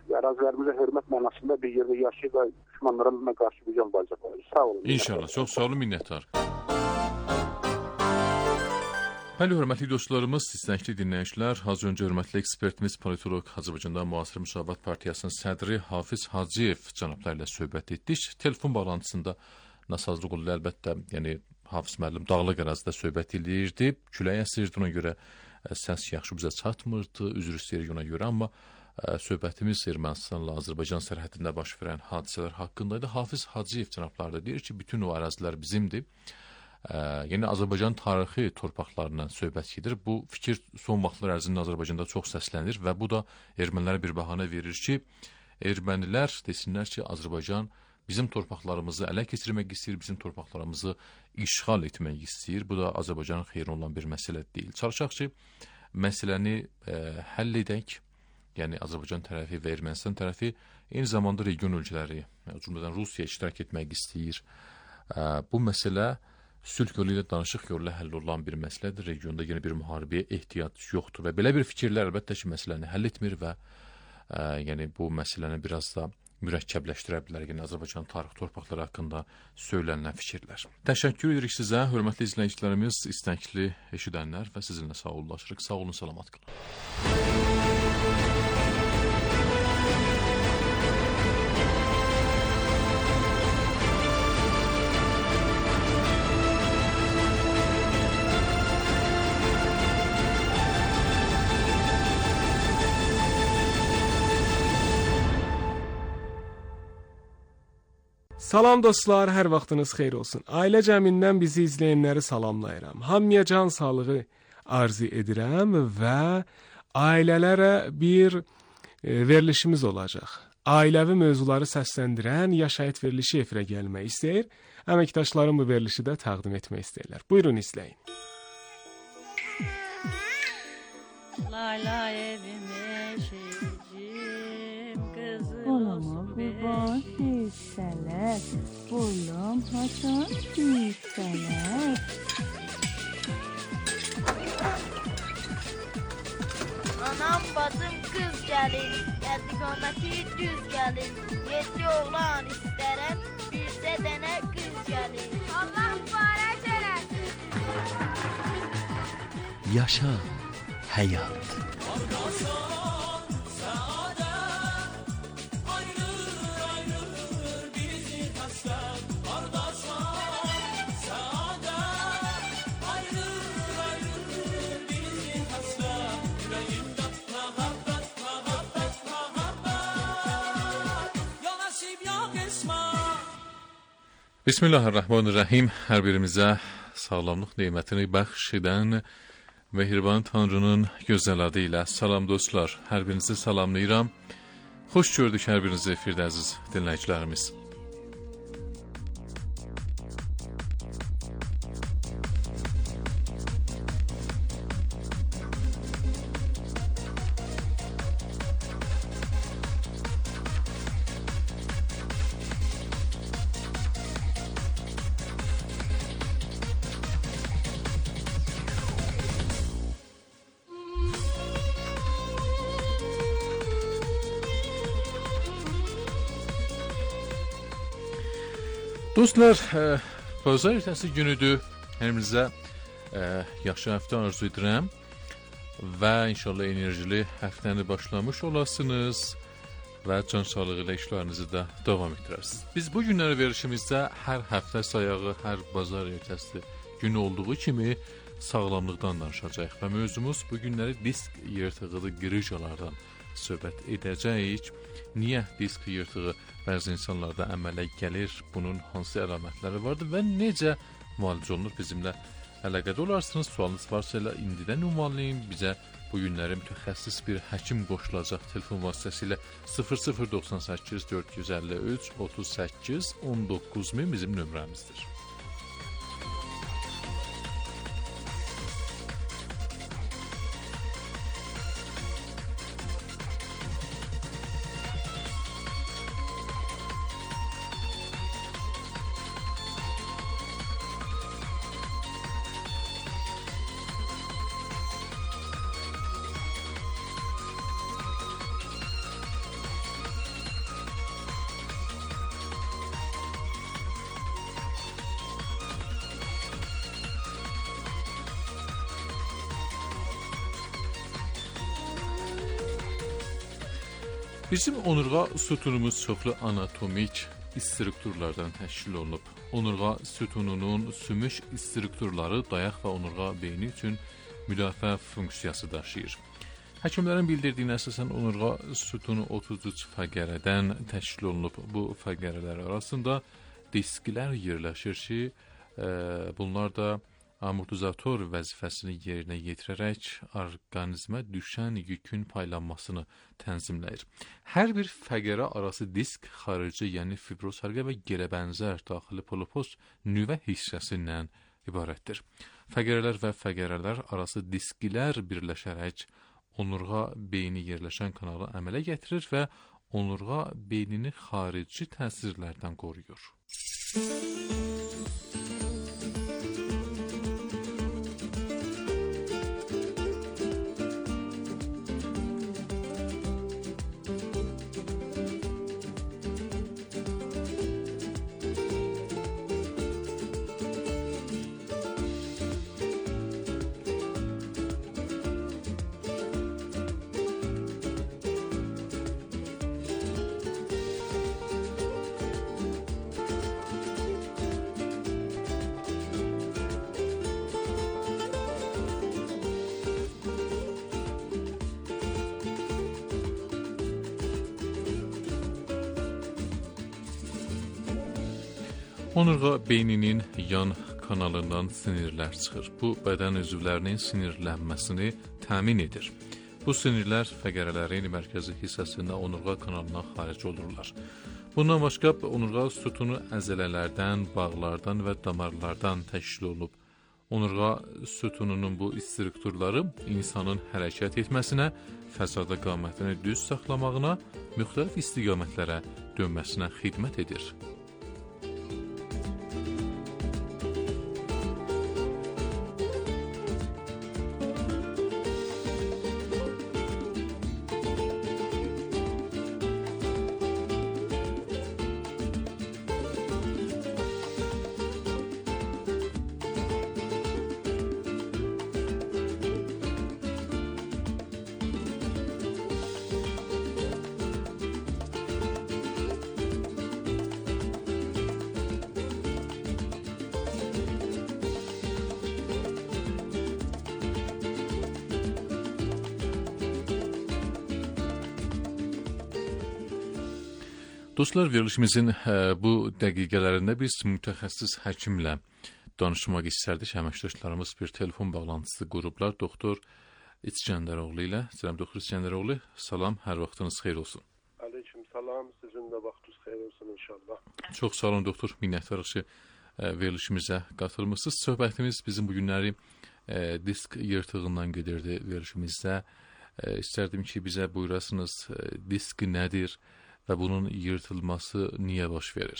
ərazilərimizə hörmət mənasında bir yerdə yaşayıb və düşmanlarına qarşı bir can bayacaqlar. Sağ olun. İnşallah. Çox sağ olun, minnətdar. Bəli, hörmətli dostlarımız, istəkli dinləyicilər, az öncə hörmətli ekspertimiz, politolog, Azərbaycanda Müasir Müsavat Partiyasının sədri Hafiz Hacıyev cənabları ilə söhbət etdik. Telefon bağlantısında nasazlıq oldu, əlbəttə, yəni Hafiz müəllim dağlıq ərazidə söhbət edirdi, külək əsirdi, ona görə səs yaxşı bizə çatmırdı, üzr istəyirik ona görə, amma ə, söhbətimiz Ermənistanla Azərbaycan sərhədində baş verən hadisələr haqqındaydı. Hafiz Hacıyev cənabları da deyir ki, bütün o ərazilər bizimdir. Ə, yəni Azərbaycan tarixi torpaqlarından söhbət gedir. Bu fikir son vaxtlar ərzində Azərbaycanda çox səslənir və bu da ermənilərə bir bəhanə verir ki, ermənilər desinlər ki, Azərbaycan bizim torpaqlarımızı ələ keçirmək istəyir, bizim torpaqlarımızı işğal etmək istəyir. Bu da Azərbaycanın xeyrinə olan bir məsələ deyil. Çalışaq ki, məsələni ə, həll edək. Yəni Azərbaycan tərəfi və Ermənistan tərəfi eyni zamanda region ölkələri, o cümlədən Rusiya iştirak etmək istəyir. Ə, bu məsələ sülh yolu ilə, danışıq yolu ilə həll olan bir məsələdir. Regionda yeni bir müharibəyə ehtiyac yoxdur və belə bir fikirlər əlbəttə ki, məsələni həll etmir və ə, yəni bu məsələni biraz da mürəkkəbləşdirə bilər. Yəni Azərbaycan tarix torpaqları haqqında söylənilən fikirlər. Təşəkkür edirik sizə, hörmətli izləyicilərimiz, istəkli eşidənlər və sizinlə sağollaşırıq. Sağ olun, salamat qalın. Salam dostlar, hər vaxtınız xeyir olsun. Ailə cəmindən bizi izləyənləri salamlayıram. Hamıya can sağlığı arzu edirəm və ailələrə bir e, verilişimiz olacaq. Ailəvi mövzuları səsləndirən yaşayış verilişi efirə gəlmək istəyir. Əməkdaşlarım bu verilişi də təqdim etmək istəyirlər. Buyurun izləyin. Layla evime şeycim kızım olsun kurban hisseler, oğlum haçan hisseler. Anam bacım kız gelin, istikaməti düz gelin. Yedi oğlan isterem, birse dene kız gelin. Allah mübarək eləsin. Yaşa hayat. Bismillahirrahmanirrahim. Hər birimizə sağlamlıq nemətini bəxş edən Mehriban Tanrının gözəl adı ilə salam dostlar. Hər birinizi salamlayıram. Xoş gördük hər birinizi efirdə əziz dinləyicilərimiz. Dostlar, e, bazar ertəsi günüdür. Hərimizə e, yaxşı həftə arzu edirəm və inşallah enerjili həftəni başlamış olasınız və can sağlığı ilə işlərinizi də davam etdirərsiniz. Biz bu günləri verilişimizdə hər həftə sayağı, hər bazar ertəsi günü olduğu kimi sağlamlıqdan danışacağıq və mövzumuz bu günləri disk yırtığı qırıcılardan söhbət edəcəyik. Niyə disk yırtığı bəzi insanlarda əmələ gəlir, bunun hansı əlamətləri vardır və necə müalicə olunur, bizimlə əlaqədə olarsınız. Sualınız varsa elə indidən ünvanlayın, bizə bu günləri mütəxəssis bir həkim qoşulacaq telefon vasitəsilə sıfır sıfır doxsan səkkiz dörd yüz əlli üç otuz səkkiz on doqquz min bizim nömrəmizdir. Bizim onurğa sütunumuz çoxlu anatomik strukturlardan təşkil olunub. Onurğa sütununun sümük strukturları dayaq və onurğa beyni üçün müdafiə funksiyası daşıyır. Həkimlərin bildirdiyinə əsasən onurğa sütunu otuz üç fəqərədən təşkil olunub. Bu fəqərələr arasında disklər yerləşir ki, e, bunlar da amortizator vəzifəsini yerinə yetirərək orqanizmə düşən yükün paylanmasını tənzimləyir. Hər bir fəqərə arası disk xarici, yəni fibrosarqa və gelə bənzər daxili polipos nüvə hissəsindən ibarətdir. Fəqərələr və fəqərələr arası disklər birləşərək onurğa beyni yerləşən kanalı əmələ gətirir və onurğa beynini xarici təsirlərdən qoruyur. Onurğa beyninin yan kanalından sinirlər çıxır. Bu, bədən üzvlərinin sinirlənməsini təmin edir. Bu sinirlər fəqərələrin mərkəzi hissəsində onurğa kanalından xaric olurlar. Bundan başqa, onurğa sütunu əzələlərdən, bağlardan və damarlardan təşkil olunub. Onurğa sütununun bu strukturları insanın hərəkət etməsinə, fəsada qamətini düz saxlamağına, müxtəlif istiqamətlərə dönməsinə xidmət edir. Dostlar, verilişimizin bu dəqiqələrində biz mütəxəssis həkimlə danışmaq istərdik. Əməkdaşlarımız bir telefon bağlantısı qurublar. Doktor İskəndəroğlu ilə. Salam doktor İskəndəroğlu. Salam, hər vaxtınız xeyir olsun. Aleyküm salam, sizin də vaxtınız xeyir olsun inşallah. Çox sağ olun doktor, minnətdarıq ki, verilişimizə qatılmışsınız. Söhbətimiz bizim bu günləri disk yırtığından gedirdi verilişimizdə. İstərdim ki, bizə buyurasınız, disk nədir və bunun yırtılması niyə baş verir?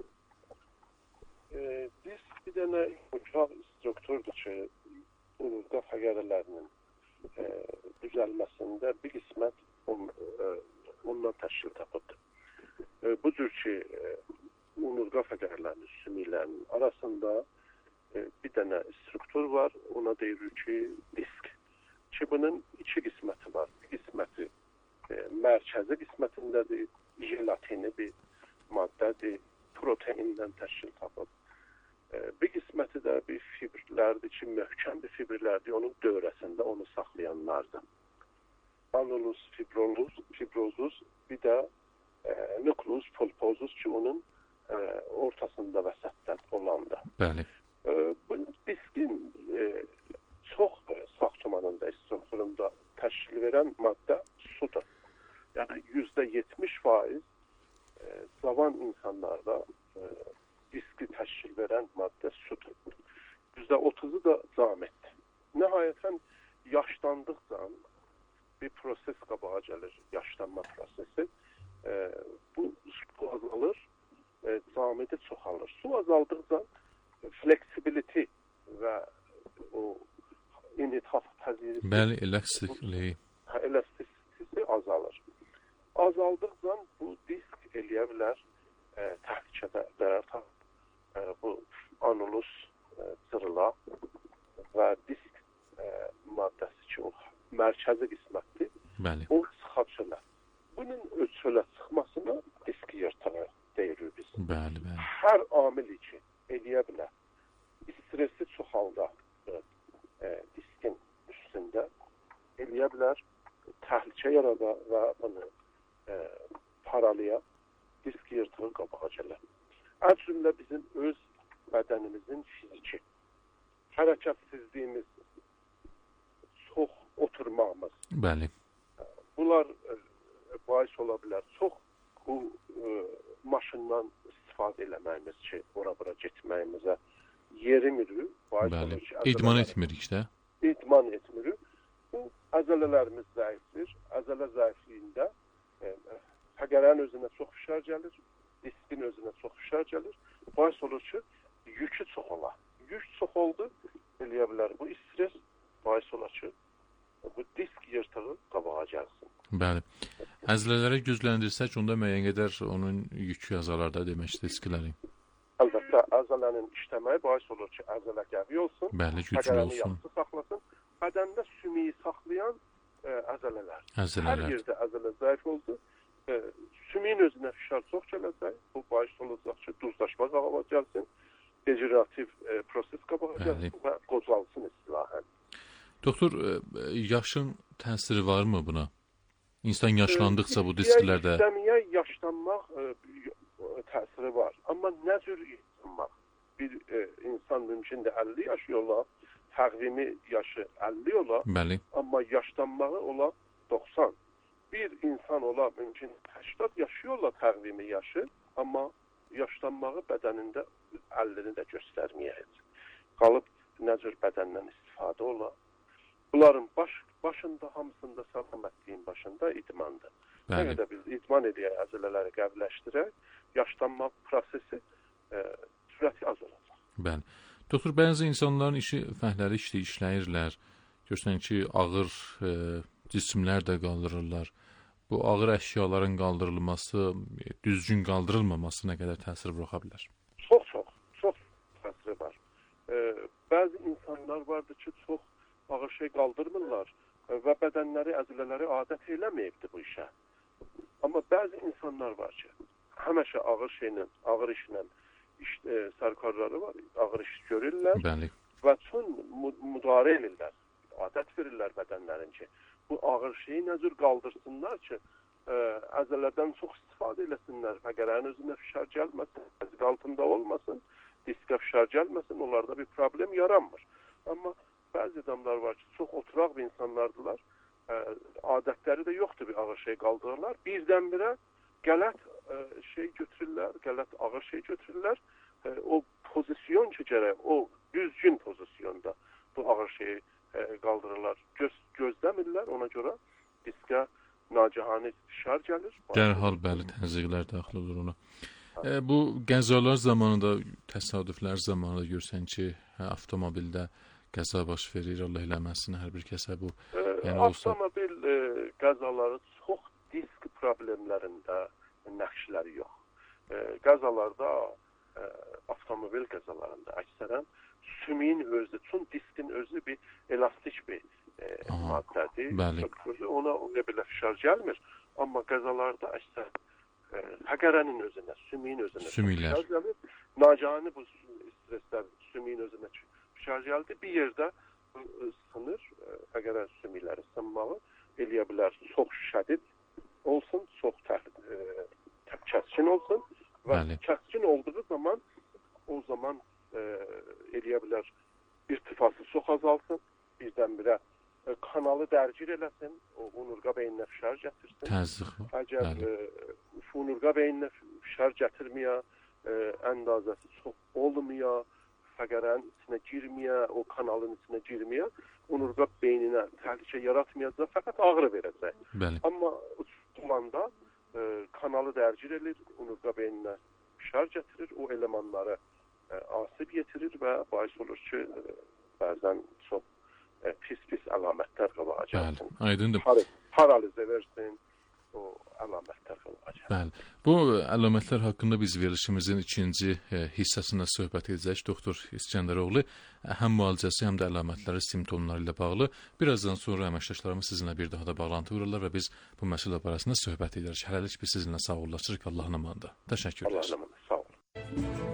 E, disk bir dənə ucaq strukturdur ki, onurğa fəqərələrinin e, düzəlməsində bir qismət on, e, ondan təşkil tapıbdır. E, bu cür ki, e, onurğa fəqərələrinin, sümüklərinin arasında e, bir dənə struktur var, ona deyilir ki, disk. Ki, bunun iki qisməti var. Bir qisməti e, mərkəzi qismətindədir, jelatini bir maddədir, proteindən təşkil tapıb. E, bir qisməti də bir fibrlərdir ki, möhkəm bir fibrlərdir, onun dövrəsində onu saxlayanlardır. Anulus fibrolus, fibrozus, bir də e, nukleus pulposus ki, onun e, ortasında vəsətdə olandır. Bəli. E, bu diskin e, çox saxçımanında, strukturunda təşkil verən maddə sudur. Yəni yüzdə yetmiş faiz e, cavan insanlarda e, diski təşkil verən maddə sudur. yüzdə otuzu da cametdir. Nəhayətən yaşlandıqca bir proses qabağa gəlir, yaşlanma prosesi. E, bu su azalır, e, cameti çoxalır. Su azaldıqca flexibility və o inhitaf pəzirisi. Bəli, elastikliyi. Hə, elastisisi azalır. Azaldıqca bu disk eləyə bilər e, təhlükədə qərar tapır. E, bu anulus e, cırıla və disk e, maddəsi ki, o mərkəzi qismətdir. Bəli. O sıxa bilər. bunun öz çölə çıxmasına disk yırtığı deyirik biz. Bəli, bəli. Hər amil için eləyə bilər. Stresi çox halda e, diskin üstündə eləyə bilər, təhlükə yarada və bunu e, paralaya, disk yırtığı qabağa gələr. Ən cümlə bizim öz bədənimizin fiziki, hərəkətsizliyimiz, çox oturmağımız. Bəli. Bunlar e, bahis ola bilər. Çox bu e, maşından istifadə eləməyimiz ki, ora-bura getməyimizə yerimirik. Bəli. İdman etmirik də. İdman etmirik. Bu əzələlərimiz zəifdir. Əzələ zəifliyində e, fəqərənin özünə çox fişar gəlir, diskin özünə çox fişar gəlir. Bahis olur ki, yükü çox ola. Yük çox oldu, eləyə bilər. Bu stres bahis olar ki, bu disk yırtığı qabağa gəlsin. Bəli. Əzlələri gücləndirsək, onda müəyyən qədər onun yükü azalar da demək disklərin. Əlbəttə, əzələnin işləməyi bahis olur ki, əzələ qəvi olsun, bəli, güclü fəqərəni olsun. yaxşı saxlasın. Bədəndə sümüyü saxlayan e, əzələlər. Əzələlər. Hər yerdə əzələ zəif oldu. E, sümüyün özünə fişar çox gələcək. Bu bahis olacaq ki, duzlaşma qabağa gəlsin, degenerativ e, proses qabağa gəlsin və qocalsın istilahən. Doktor, yaşın təsiri varmı buna? İnsan yaşlandıqca bu disklərdə... İstəməyə yaşlanmaq e, təsiri var. Amma nə cür yaşlanmaq? Bir e, insan mümkündür əlli yaşı ola, təqvimi yaşı əlli ola, bəli. Amma yaşlanmağı ola doxsan. Bir insan ola mümkün səksən yaşı ola təqvimi yaşı, amma yaşlanmağı bədənində əllini də göstərməyəcək. Qalıb nə cür bədəndən istifadə ola. Bunların baş, başında, hamısında sağlamətliyin başında idmandır. Nə qədər biz idman edək, əzələləri qəbləşdirək, yaşlanma prosesi e, sürəti az olacaq. Bəli. Doktor, bəzi insanların işi fəhləri işlə işləyirlər. Görsən ki, ağır e, cisimlər də qaldırırlar. Bu ağır əşyaların qaldırılması, düzgün qaldırılmaması nə qədər təsir buraxa bilər? Çox, çox, çox təsiri var. E, bəzi insanlar vardır ki, çox ağır şey qaldırmırlar və bədənləri, əzələləri adət eləməyibdir bu işə. Amma bəzi insanlar var ki, həmişə ağır şeylə, ağır işlə iş, e, sərkarları var, ağır iş görürlər. Bəli. Və çox müdarə edirlər, adət verirlər bədənlərin ki, bu ağır şeyi nə cür qaldırsınlar ki, e, əzələrdən çox istifadə eləsinlər, fəqərənin özünə fişar gəlməsin, əzik altında olmasın, diskə fişar gəlməsin, onlarda bir problem yaranmır. Amma bəzi adamlar var ki, çox oturaq bir insanlardılar, ə, adətləri də yoxdur, bir ağır şey qaldırırlar. Birdən-birə qələt ə, şey götürürlər, qələt ağır şey götürürlər. Ə, o pozisyon ki, gərək, o düzgün pozisyonda bu ağır şeyi ə, qaldırırlar. Göz, gözləmirlər, ona görə diskə nacihani fişar gəlir. Dərhal bəli təzyiqlər daxil olur ona. E, bu qəzalar zamanında, təsadüflər zamanında görsən ki, hə, avtomobildə qəza baş verir, Allah eləməsin, hər bir kəsə bu. E, yəni avtomobil olsa... e, qəzaları çox disk problemlərində nəqşləri yox. E, qəzalarda, e, avtomobil qəzalarında əksərən sümüyün özü, çün diskin özü bir elastik bir e, maddədir. Bəli. Ona ona belə fişar gəlmir. Amma qəzalarda əksər e, fəqərənin özünə, sümüyün özünə fişar gəlir. Nacani bu streslər sümüyün özünə fişar gəldi. Bir yerdə sınır, fəqərə sümükləri sınmağı eləyə bilər. Çox şədid olsun, çox tə, e, kəskin olsun və Bəli. Kəskin olduğu zaman o zaman e, eləyə bilər irtifası çox azalsın, birdən-birə e, kanalı dərgir eləsin, o unurqa beyninə fişar gətirsin. Təzyiq. Əgər e, unurqa beyninə fişar gətirməyə, e, əndazəsi çox olmaya, fəqərənin içinə girməyə, o kanalın içinə girməyə, onurqa beyninə təhlükə yaratmayacaq, fəqət ağrı verəcək. Bəli. Amma tutulanda e, kanalı dərgir edir, onurqa beyninə fişar gətirir, o elemanları e, asib yetirir və bahis olur ki, e, bəzən çox e, pis-pis əlamətlər qabağa gəlsin. Aydındır. Par paralizə versin, o əlamətlər olacaq. Bəli. Bu əlamətlər haqqında biz verilişimizin ikinci e, hissəsində söhbət edəcək. Doktor İskəndəroğlu həm müalicəsi, həm də əlamətləri, simptomları ilə bağlı birazdan sonra əməkdaşlarımız sizinlə bir daha da bağlantı qururlar və biz bu məsələ barəsində söhbət edərik. Hələlik biz sizinlə sağollaşırıq. Allahın amanında. Təşəkkür ederiz. Allahın amanında. Sağ olun.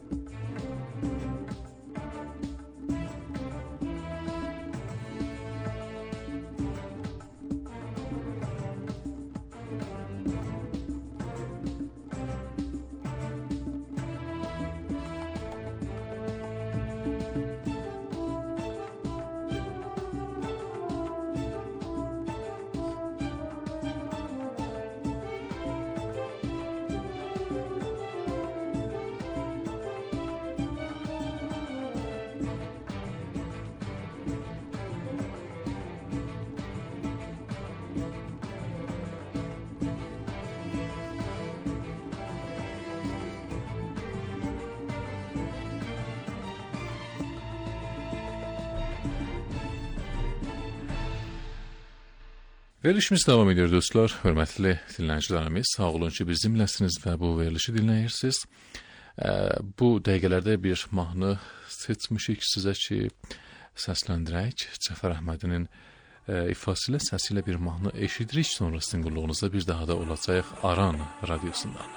Verilişimiz davam edir dostlar. Hörmətli dinləyicilərimiz, sağ olun ki, bizimləsiniz və bu verilişi dinləyirsiniz. Bu dəqiqələrdə bir mahnı seçmişik sizə ki, səsləndirək. Cəfər Əhmədinin ifasıyla, səsilə bir mahnı eşidirik. Sonra sizin qulluğunuzda bir daha da olacaq Aran radiosundan.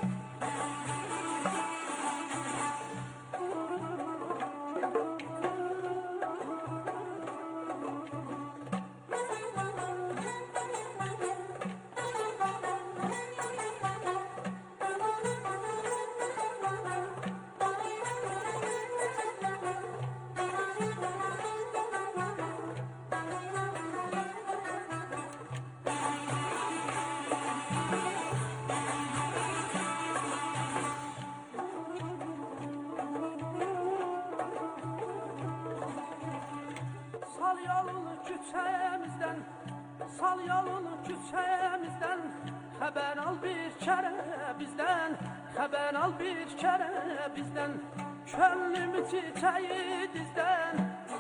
küçəmizdən, sal yolunu küçəmizdən, xəbər al bir kərə bizdən, xəbər al bir kərə bizdən, könlümü çiçəyi dizdən,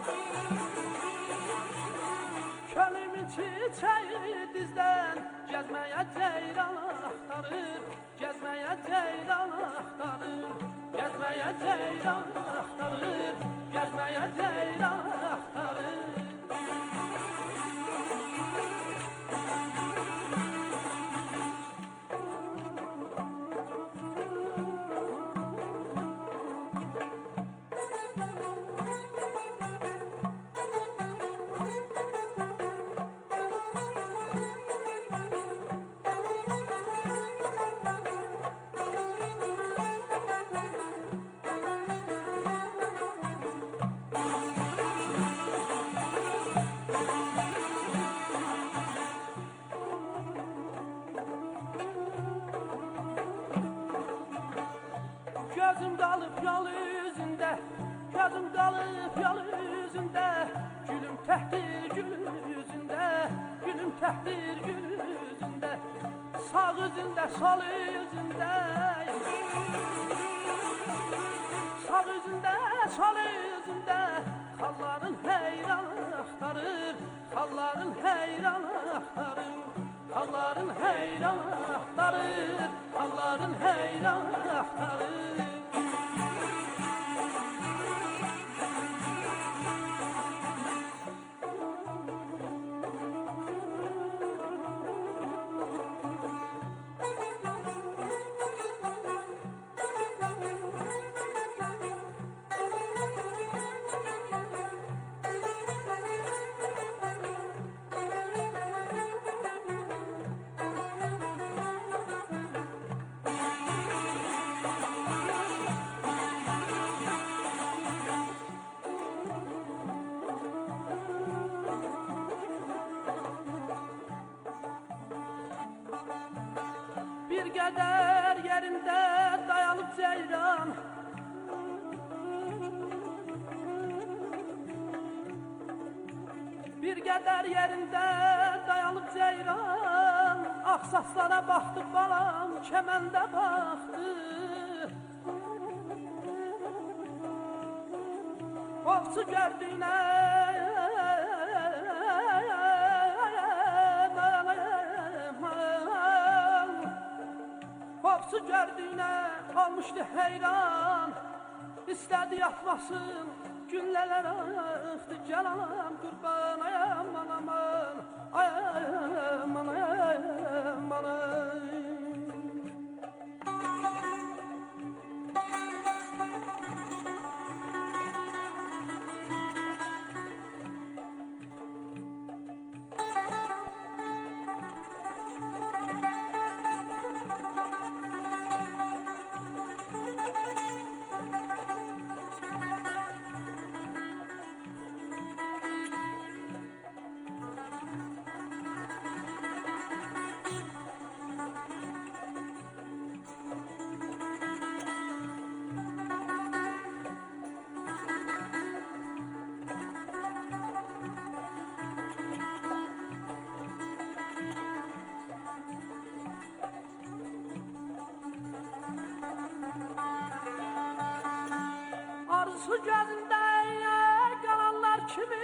könlümü çiçəyi dizdən, gəzməyə ceyran axtarır, gəzməyə ceyran axtarır, gəzməyə ceyran axtarır, gəzməyə ceyran axtarır. Gözüm qalıb yol üzündə, gözüm qalıb yol üzündə, gülüm təhtir gül üzündə, gülüm təhtir gül üzündə, sağ üzündə, sol üzündə, sağ üzündə, sol üzündə, xalların heyran axtarır, xalların heyran axtarır, xalların heyran axtarır, xalların heyran axtarır. Bir qədər yerində dayanıb ceyran, bir qədər yerində dayanıb ceyran, axsaslara baxdı balam, kəməndə baxdı. Ovçu gördüyünə olmuşdu heyran. İstədi yatmasın, günlələr axdı. Gəl anam qurban, ay aman aman, ay aman, ay aman, ay. Arzu gözündə qalanlar kimi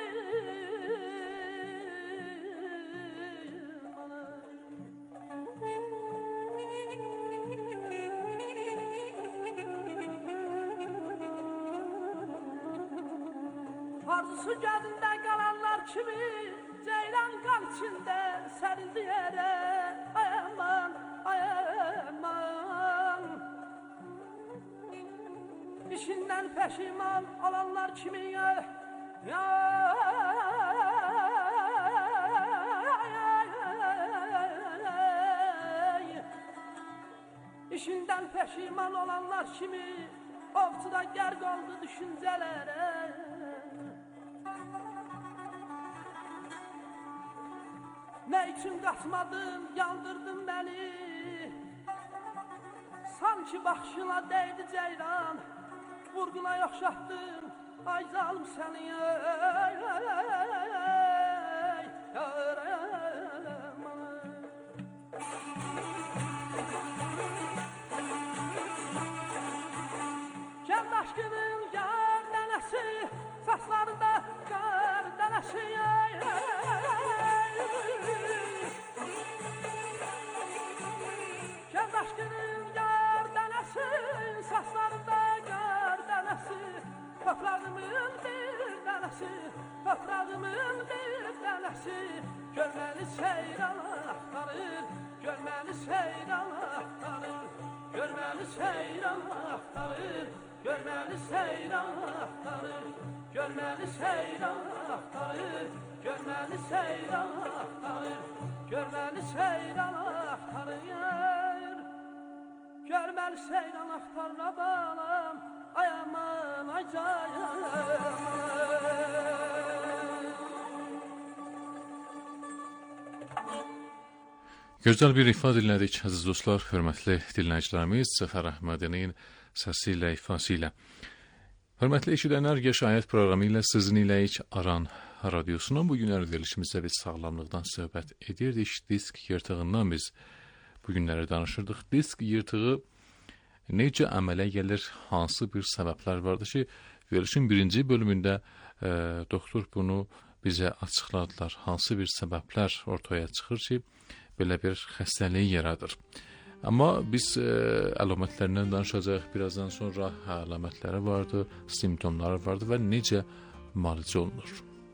Arzusu gözündə qalanlar kimi ceylan qan içində sərildi yerə. Ay aman, ay aman, İşindən peşiman olanlar kimi ya, ya, İşindən peşiman olanlar kimi ovçuda gərq oldu düşüncələrə. Ne için kaçmadın, yandırdın beni. Sanki bakışına değdi ceylan, vurguna yokşattın, ay zalim seni. Kendi aşkının yar denesi, saçlarında kar denesi. Kendi aşkının yar denesi, saçlarında kar denesi. Toprağımın bir denesi, toprağımın bir denesi. Görmeli seyran aktarır, görmeli seyran aktarır. Görmeli seyran aktarır, görmeli seyran aktarır. Görmeli seyran aktarır, görmeli seyran aktarır. Görmeli seyran aktarır, görmeli seyran aktarır balam. Ay aman, ay cayam. Gözəl bir ifa dinlədik, əziz dostlar, hörmətli dinləyicilərimiz, Cəfər Əhmədinin səsi ilə, ifası ilə. Hörmətli eşidənlər, Yaşayət proqramı ilə sizinləyik Aran radiosunun. Bugün verilişimizdə biz sağlamlıqdan söhbət edirdik, disk yırtığından biz bugünləri danışırdıq. Disk yırtığı necə əmələ gəlir, hansı bir səbəblər vardır ki, verilişin birinci bölümündə e, doktor bunu bizə açıqladılar. Hansı bir səbəblər ortaya çıxır ki, belə bir xəstəliyi yaradır. Amma biz e, əlamətlərindən danışacağıq. Birazdan sonra əlamətləri vardı, simptomları vardı və necə müalicə olunur.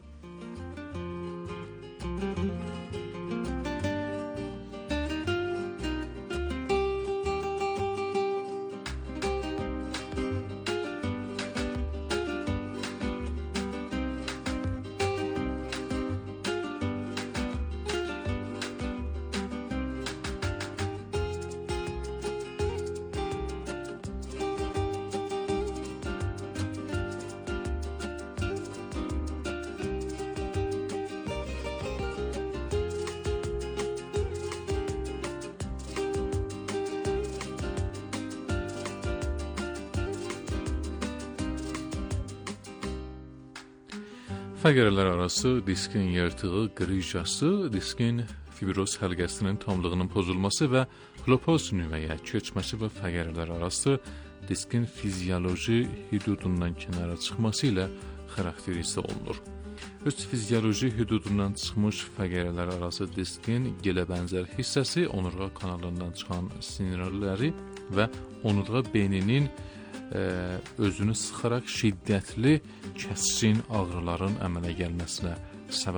Fəqərələr arası diskin yırtığı, qrijası, diskin fibroz həlqəsinin tamlığının pozulması və klopoz nüvəyə köçməsi və fəqərələr arası diskin fizioloji hüdudundan kənara çıxması ilə xarakterizə olunur. öz fizioloji hüdudundan çıxmış fəqərələr arası diskin gelə bənzər hissəsi, onurğa kanalından çıxan sinirləri və onurğa beyninin e, özünü sıxaraq şiddətli kəskin ağrıların əmələ gəlməsinə səbəb